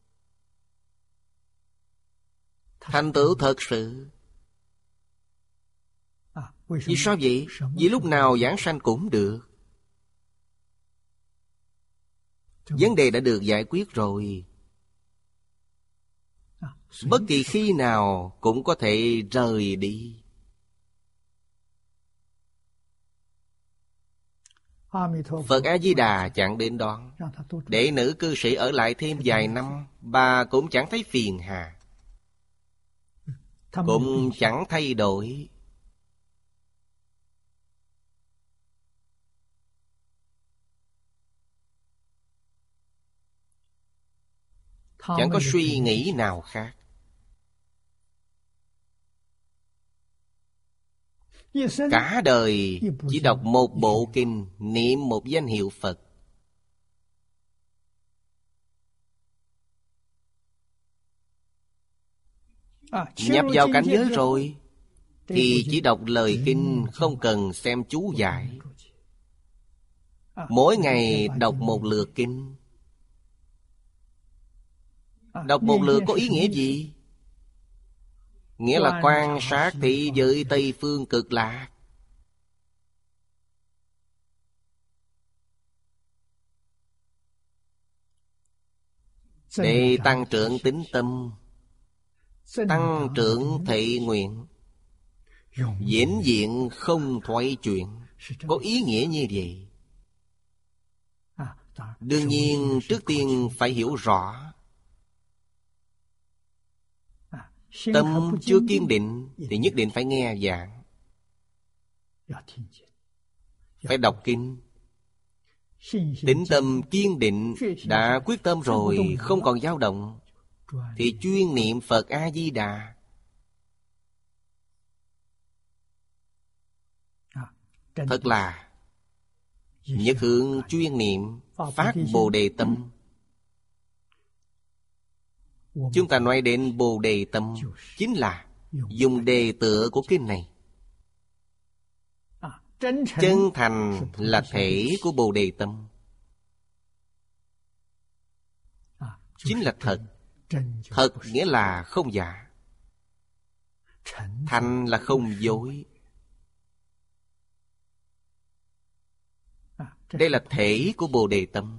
thành tựu thật sự. Vì sao vậy? Vì lúc nào giảng sanh cũng được. Vấn đề đã được giải quyết rồi. Bất kỳ khi nào cũng có thể rời đi. Phật A-di-đà chẳng đến đón, để nữ cư sĩ ở lại thêm vài năm, bà cũng chẳng thấy phiền hà, cũng chẳng thay đổi. Chẳng có suy nghĩ nào khác. Cả đời chỉ đọc một bộ kinh, niệm một danh hiệu Phật. Nhập vào cảnh giới rồi thì chỉ đọc lời kinh, không cần xem chú giải. Mỗi ngày đọc một lượt kinh. Đọc một lượt có ý nghĩa gì? Nghĩa là quan sát thị giới Tây Phương Cực Lạc. Để tăng trưởng tín tâm, tăng trưởng thị nguyện, vĩnh viễn không thoái chuyển. Có ý nghĩa như vậy. Đương nhiên trước tiên phải hiểu rõ. Tâm chưa kiên định thì nhất định phải nghe giảng, phải đọc kinh. Tín tâm kiên định, đã quyết tâm rồi, không còn dao động, thì chuyên niệm Phật A-di-đà. Thật là nhất hướng chuyên niệm, phát Bồ Đề tâm. Chúng ta nói đến Bồ Đề tâm, chính là dùng đề tựa của kinh này. Chân thành là thể của Bồ Đề tâm, chính là thật. Thật nghĩa là không giả, thành là không dối. Đây là thể của Bồ Đề tâm.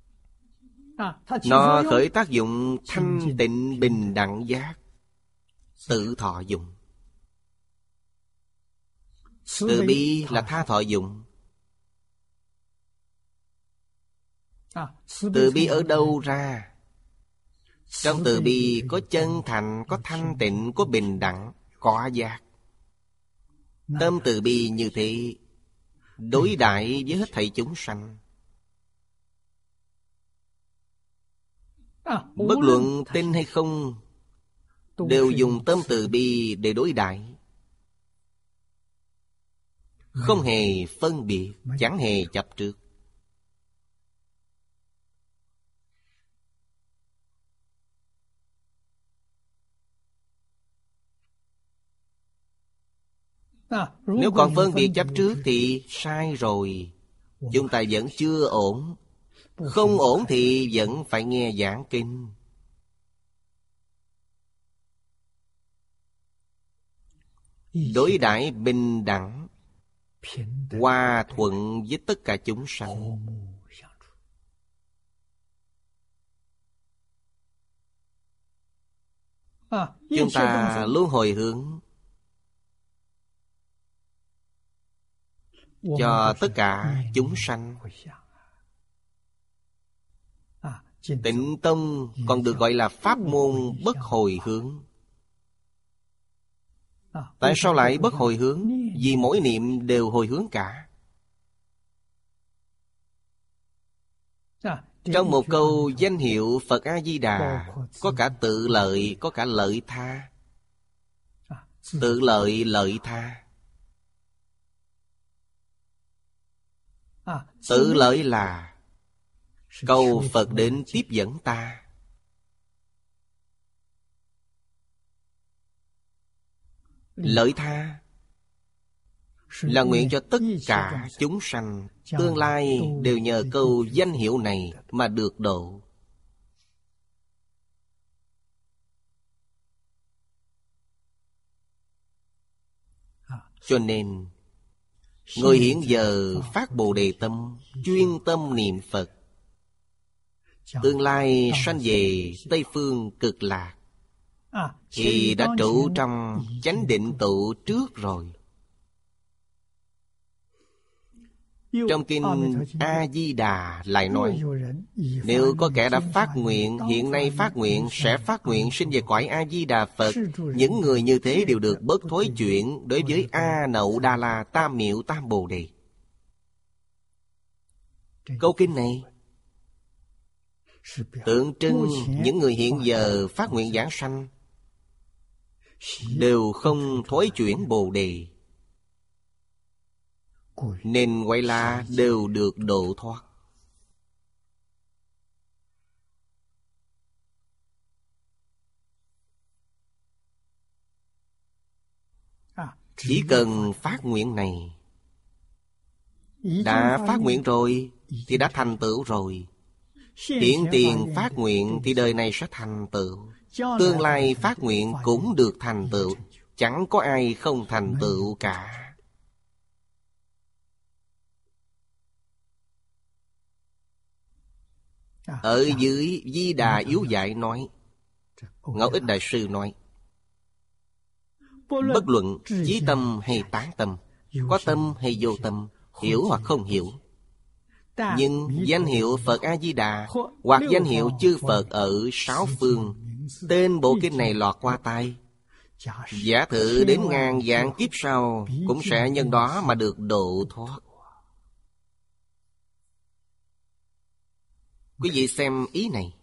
Nó khởi tác dụng thanh tịnh bình đẳng giác, tự thọ dụng. Từ bi là tha thọ dụng. Từ bi ở đâu ra? Trong từ bi có chân thành, có thanh tịnh, có bình đẳng, có giác. Tâm từ bi như thế đối đãi với hết thảy chúng sanh. Bất luận tin hay không, đều dùng tâm từ bi để đối đãi, không hề phân biệt, chẳng hề chấp trước. Nếu còn phân biệt chấp trước thì sai rồi. Chúng ta vẫn chưa ổn. Không ổn thì vẫn phải nghe giảng kinh. Đối đãi bình đẳng, hòa thuận với tất cả chúng sanh. Chúng ta luôn hồi hướng cho tất cả chúng sanh. Tịnh tông còn được gọi là pháp môn bất hồi hướng. Tại sao lại bất hồi hướng? Vì mỗi niệm đều hồi hướng cả. Trong một câu danh hiệu Phật A-di-đà có cả tự lợi, có cả lợi tha. Tự lợi, lợi tha. Tự lợi là cầu Phật đến tiếp dẫn ta. Lợi tha là nguyện cho tất cả chúng sanh tương lai đều nhờ câu danh hiệu này mà được độ. Cho nên người hiện giờ phát Bồ Đề tâm, chuyên tâm niệm Phật, tương lai sanh về Tây Phương Cực Lạc thì đã trụ trong chánh định tụ trước rồi. Trong kinh A-di-đà lại nói, nếu có kẻ đã phát nguyện, hiện nay phát nguyện, sẽ phát nguyện sinh về cõi A-di-đà Phật, những người như thế đều được bất thối chuyển đối với A Nậu Đa La Tam Miệu Tam Bồ Đề. Câu kinh này tượng trưng những người hiện giờ phát nguyện giảng sanh đều không thối chuyển Bồ Đề, nên gọi là đều được độ thoát. Chỉ cần phát nguyện này, đã phát nguyện rồi thì đã thành tựu rồi. Hiện tiền phát nguyện thì đời này sẽ thành tựu, tương lai phát nguyện cũng được thành tựu. Chẳng có ai không thành tựu cả. Ở dưới Di Đà Yếu Giải nói, Ngẫu Ích Đại Sư nói, bất luận chí tâm hay tán tâm, có tâm hay vô tâm, hiểu hoặc không hiểu, nhưng danh hiệu Phật A-di-đà hoặc danh hiệu chư Phật ở sáu phương, tên bộ kinh này lọt qua tai, giả thử đến ngàn vạn kiếp sau cũng sẽ nhân đó mà được độ thoát. Quý vị xem ý này.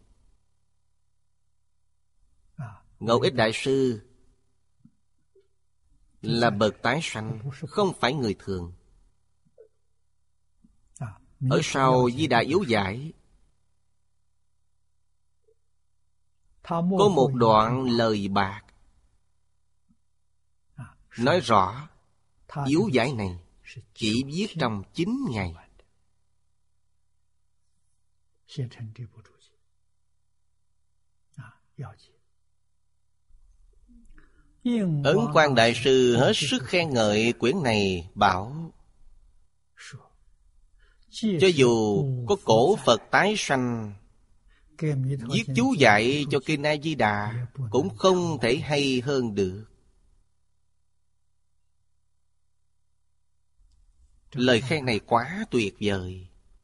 Ngẫu Ích Đại Sư là bậc tái sanh, không phải người thường. Ở sau Di Đà Yếu Giải có một đoạn lời bạc nói rõ Yếu Giải này chỉ viết trong chín ngày. Ấn Quang Đại Sư hết sức khen ngợi quyển này, bảo cho dù có cổ Phật tái sanh viết chú dạy cho kinh A Di Đà cũng không thể hay hơn được. Lời khen này quá tuyệt vời.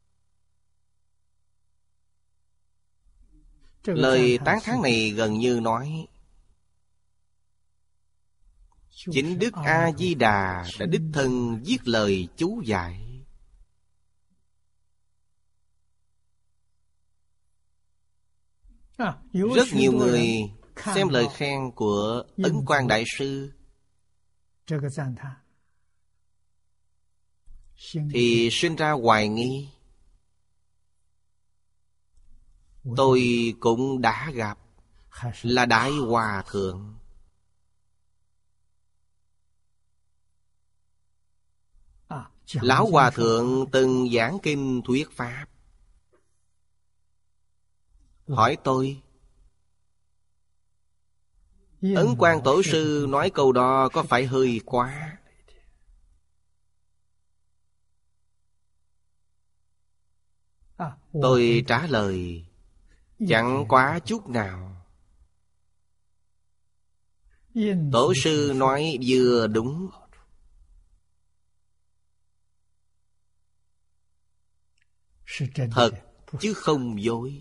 Lời tán thán này gần như nói chính Đức A Di Đà đã đích thân viết lời chú giải. Rất nhiều người xem lời khen của Ấn Quang Đại Sư thì sinh ra hoài nghi. Tôi cũng đã gặp là Đại Hòa Thượng. Lão Hòa Thượng từng giảng kinh thuyết pháp, hỏi tôi, Ấn Quang Tổ Sư nói câu đó có phải hơi quá? Tôi trả lời, chẳng quá chút nào. Tổ sư nói vừa đúng. Thật chứ không dối.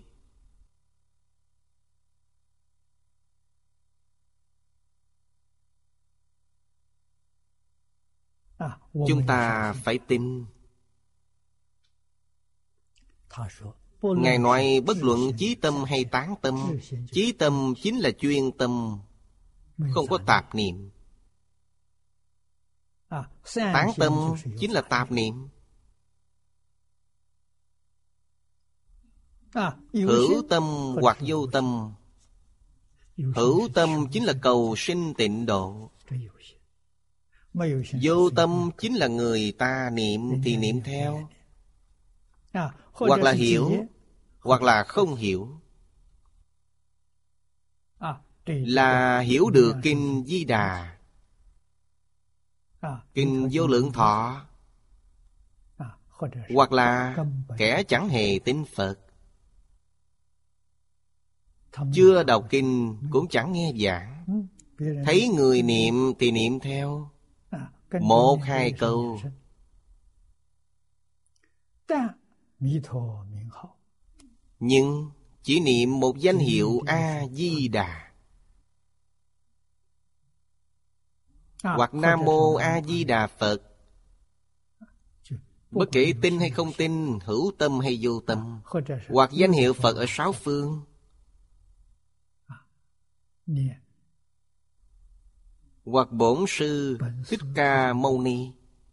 Chúng ta phải tin. Ngài nói bất luận chí tâm hay tán tâm, chí tâm chính là chuyên tâm, không có tạp niệm. Tán tâm chính là tạp niệm. Hữu tâm hoặc vô tâm. Hữu tâm chính là cầu sinh tịnh độ. Vô tâm chính là người ta niệm thì niệm theo, hoặc là hiểu, hoặc là không hiểu. Là hiểu được kinh Di Đà, kinh Vô Lượng Thọ, hoặc là kẻ chẳng hề tin Phật. chưa đọc kinh cũng chẳng nghe giảng. Thấy người niệm thì niệm theo, một hai câu. Nhưng chỉ niệm một danh hiệu A-di-đà hoặc Nam Mô A-di-đà Phật. Bất kể tin hay không tin, hữu tâm hay vô tâm, hoặc danh hiệu Phật ở sáu phương, hoặc Bổn Sư Thích Ca Mâu Ni,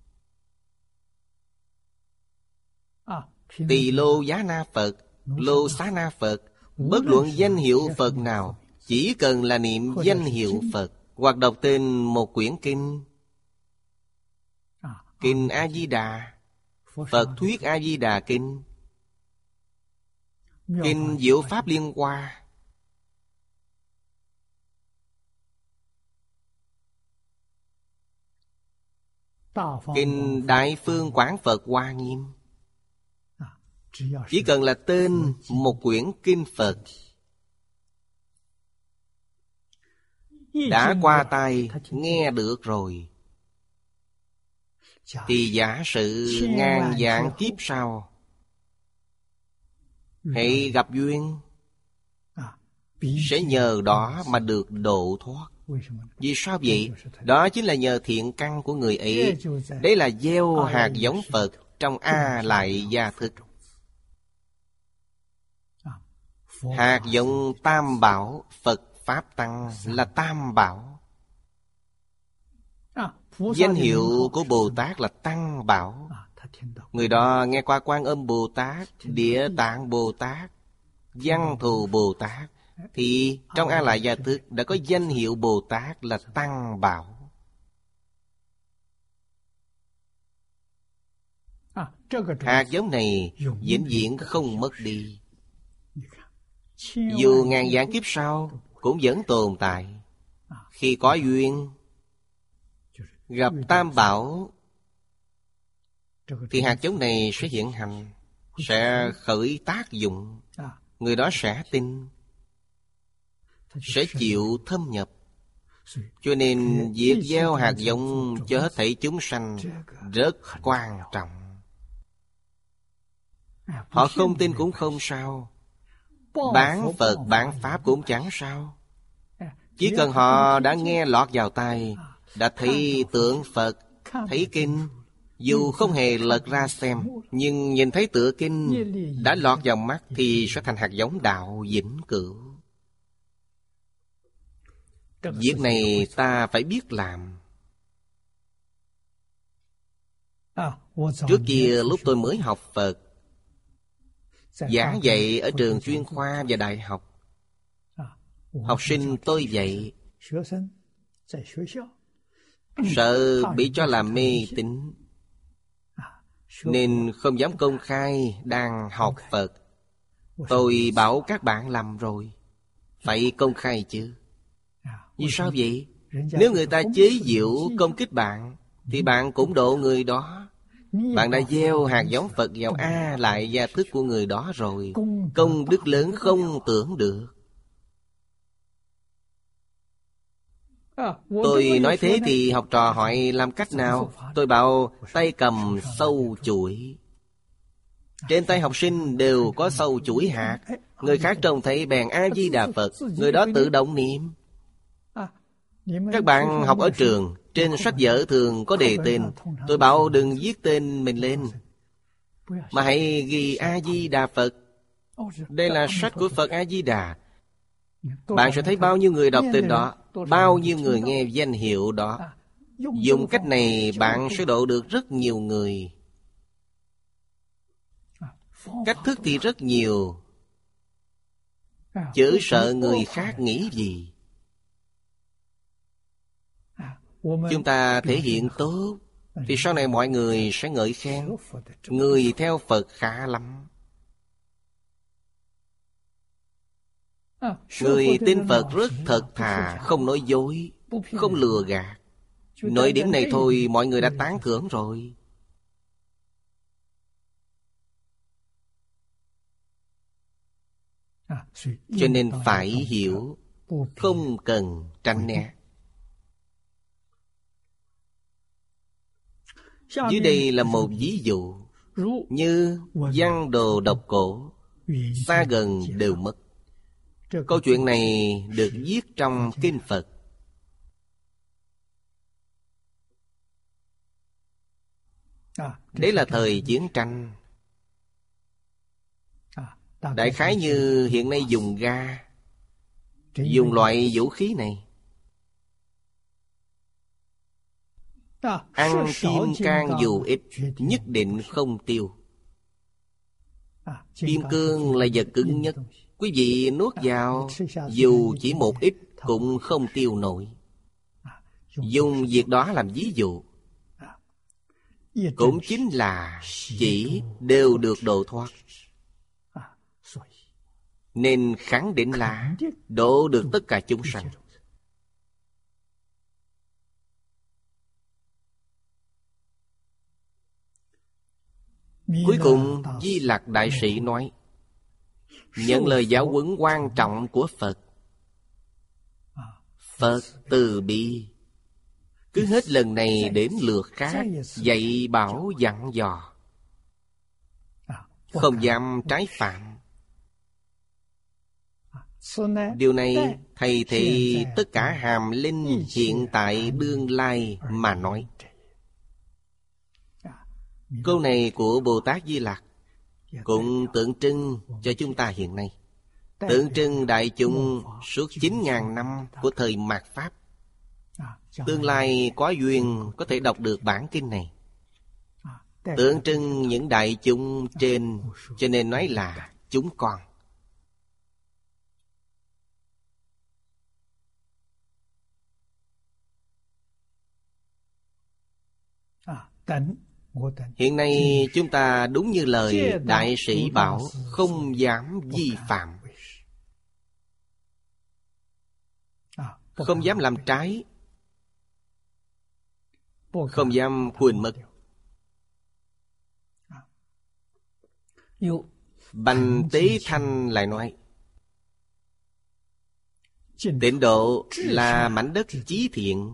Tỳ Lô Giá Na Phật, Lô Xá Na Phật. Bất luận danh hiệu Phật nào, chỉ cần là niệm danh hiệu Phật, hoặc đọc tên một quyển kinh, Kinh A-di-đà, Phật Thuyết A-di-đà Kinh, Kinh Diệu Pháp Liên Hoa, Kinh Đại Phương Quảng Phật Hoa Nghiêm. Chỉ cần là tên một quyển kinh Phật đã qua tai nghe được rồi, thì giả sử ngàn vạn kiếp sau hãy gặp duyên, sẽ nhờ đó mà được độ thoát. Vì sao vậy? Đó chính là nhờ thiện căn của người ấy. Đấy là gieo hạt giống Phật trong A Lại Gia Thức. Hạt giống Tam Bảo, Phật Pháp Tăng là Tam Bảo. Danh hiệu của Bồ Tát là Tăng Bảo. Người đó nghe qua Quan Âm Bồ Tát, Địa Tạng Bồ Tát, Văn Thù Bồ Tát, thì trong A Lại Gia Thức đã có danh hiệu Bồ Tát là Tăng Bảo. Hạt giống này vĩnh viễn không mất đi, dù ngàn vạn kiếp sau cũng vẫn tồn tại. Khi có duyên gặp Tam Bảo thì hạt giống này sẽ hiện hành, sẽ khởi tác dụng. Người đó sẽ tin, sẽ chịu thâm nhập. Cho nên việc gieo hạt giống cho hết thảy chúng sanh rất quan trọng. Họ không tin cũng không sao, bán Phật bán Pháp cũng chẳng sao. Chỉ cần họ đã nghe lọt vào tai, đã thấy tượng Phật, thấy kinh, dù không hề lật ra xem, nhưng nhìn thấy tựa kinh đã lọt vào mắt thì sẽ thành hạt giống đạo vĩnh cửu. Việc này ta phải biết làm. Trước kia lúc tôi mới học Phật, giảng dạy ở trường chuyên khoa và đại học, học sinh tôi dạy, sợ bị cho là mê tín, nên không dám công khai đang học Phật. Tôi bảo các bạn làm rồi, phải công khai chứ. Vì sao vậy? Nếu người ta chế giễu công kích bạn, thì bạn cũng độ người đó. Bạn đã gieo hạt giống Phật vào A Lại Gia Thức của người đó rồi, công đức lớn không tưởng được. Tôi nói thế thì học trò hỏi làm cách nào? Tôi bảo tay cầm sâu chuỗi. Trên tay học sinh đều có sâu chuỗi hạt. Người khác trông thấy bèn A-di-đà Phật, người đó tự động niệm. Các bạn học ở trường, trên sách vở thường có đề tên. Tôi bảo đừng viết tên mình lên, mà hãy ghi A-di-đà Phật. Đây là sách của Phật A-di-đà. Bạn sẽ thấy bao nhiêu người đọc tên đó, bao nhiêu người nghe danh hiệu đó. Dùng cách này bạn sẽ độ được rất nhiều người. Cách thức thì rất nhiều, chớ sợ người khác nghĩ gì. Chúng ta thể hiện tốt thì sau này mọi người sẽ ngợi khen. Người theo Phật khá lắm. Người tin Phật rất thật thà, không nói dối, không lừa gạt. Nội điểm này thôi mọi người đã tán thưởng rồi. Cho nên phải hiểu, không cần tránh né. Dưới đây là một ví dụ. Như văn đồ độc cổ, xa gần đều mất. Câu chuyện này được viết trong Kinh Phật. Đấy là thời chiến tranh. Đại khái như hiện nay dùng ga, dùng loại vũ khí này. Ăn kim cang dù ít, nhất định không tiêu. Kim cương là vật cứng nhất. Quý vị nuốt vào, dù chỉ một ít cũng không tiêu nổi. Dùng việc đó làm ví dụ, cũng chính là chỉ đều được độ thoát. Nên khẳng định là độ được tất cả chúng sanh. Cuối cùng Di Lặc Đại Sĩ nói, nhận lời giáo huấn quan trọng của Phật. Phật từ bi, cứ hết lần này đến lượt khác dạy bảo dặn dò, không dám trái phạm. Điều này thầy thị tất cả hàm linh hiện tại đương lai mà nói. Câu này của Bồ Tát Di Lặc cũng tượng trưng cho chúng ta hiện nay, tượng trưng đại chúng suốt chín ngàn năm của thời mạt Pháp. Tương lai có duyên có thể đọc được bản kinh này, tượng trưng những đại chúng trên, cho nên nói là chúng con. Hiện nay chúng ta đúng như lời Đại Sĩ bảo, không dám vi phạm, không dám làm trái, không dám quên mất. Bành Tế Thanh lại nói, Tịnh độ là mảnh đất chí thiện,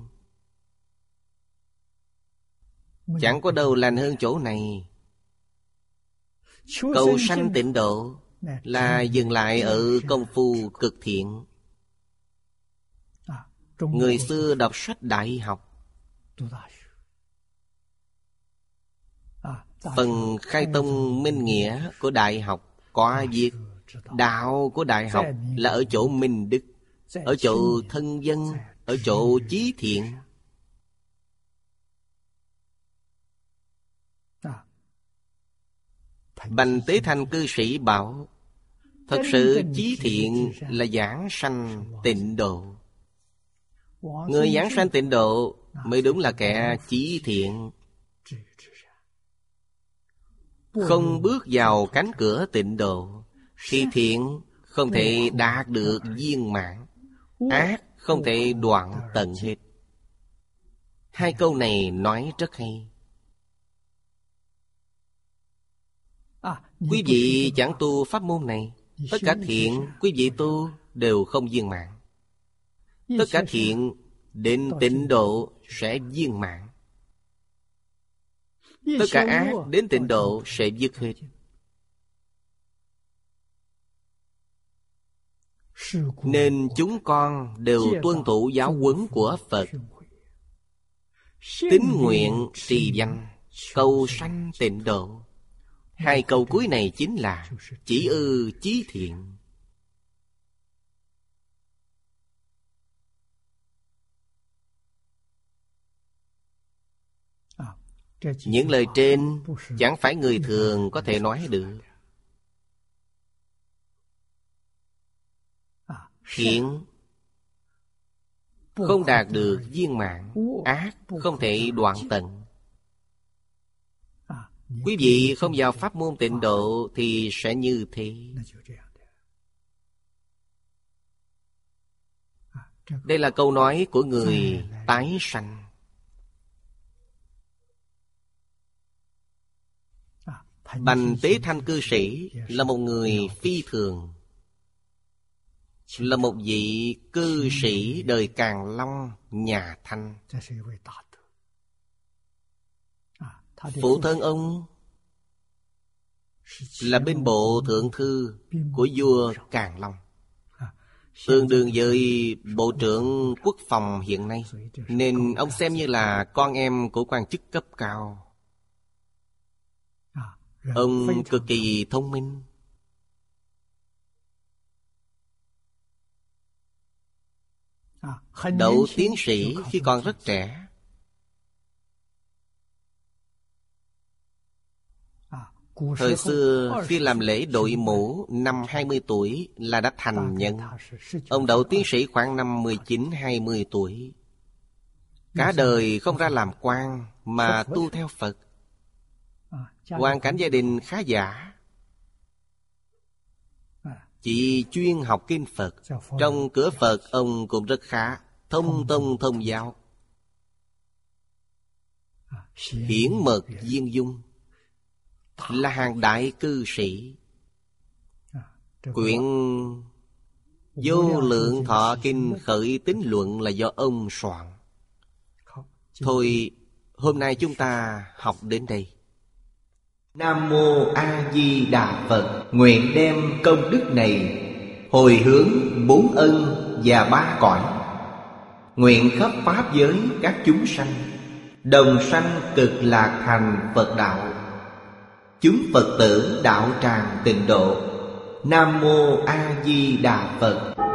chẳng có đâu lành hơn chỗ này. Cầu sanh tịnh độ là dừng lại ở công phu cực thiện. Người xưa đọc sách đại học, phần khai tông minh nghĩa của đại học có viết, đạo của đại học là ở chỗ minh đức, ở chỗ thân dân, ở chỗ chí thiện. Bành Tế Thanh cư sĩ bảo, thật sự chí thiện là giảng sanh tịnh độ. Người giảng sanh tịnh độ mới đúng là kẻ chí thiện. Không bước vào cánh cửa tịnh độ thì thiện không thể đạt được viên mãn, ác không thể đoạn tận hết. Hai câu này nói rất hay. Quý vị chẳng tu pháp môn này, tất cả thiện quý vị tu đều không viên mãn. Tất cả thiện đến tịnh độ sẽ viên mãn. Tất cả ác đến tịnh độ sẽ dứt hết. Nên chúng con đều tuân thủ giáo huấn của Phật, tín nguyện trì danh, cầu sanh tịnh độ. Hai câu cuối này chính là chỉ ư chí thiện. Những lời trên chẳng phải người thường có thể nói được. Thiện không đạt được viên mãn, ác không thể đoạn tận. Quý vị không vào pháp môn tịnh độ thì sẽ như thế. Đây là câu nói của người tái sanh. Bành Tế Thanh cư sĩ là một người phi thường. là một vị cư sĩ đời Càn Long nhà Thanh. Phụ thân ông là binh bộ thượng thư của vua Càn Long, tương đương với bộ trưởng quốc phòng hiện nay, nên ông xem như là con em của quan chức cấp cao. Ông cực kỳ thông minh. Đậu tiến sĩ khi còn rất trẻ. Thời xưa khi làm lễ đội mũ năm hai mươi tuổi là đã thành nhân. Ông đậu tiến sĩ khoảng năm mười chín hai mươi tuổi. Cả đời không ra làm quan mà tu theo Phật. Hoàn cảnh gia đình khá giả, chỉ chuyên học kinh Phật. Trong cửa Phật ông cũng rất khá, thông tông thông giáo, hiển mật viên dung, là hàng đại cư sĩ. Quyển Vô Lượng Thọ Kinh Khởi Tín Luận là do ông soạn. Thôi, hôm nay chúng ta học đến đây. Nam Mô A Di Đà Phật. Nguyện đem công đức này hồi hướng bốn ân và ba cõi, nguyện khắp pháp giới các chúng sanh đồng sanh cực lạc thành Phật đạo. Chúng Phật tử đạo tràng tịnh độ. Nam Mô A Di Đà Phật.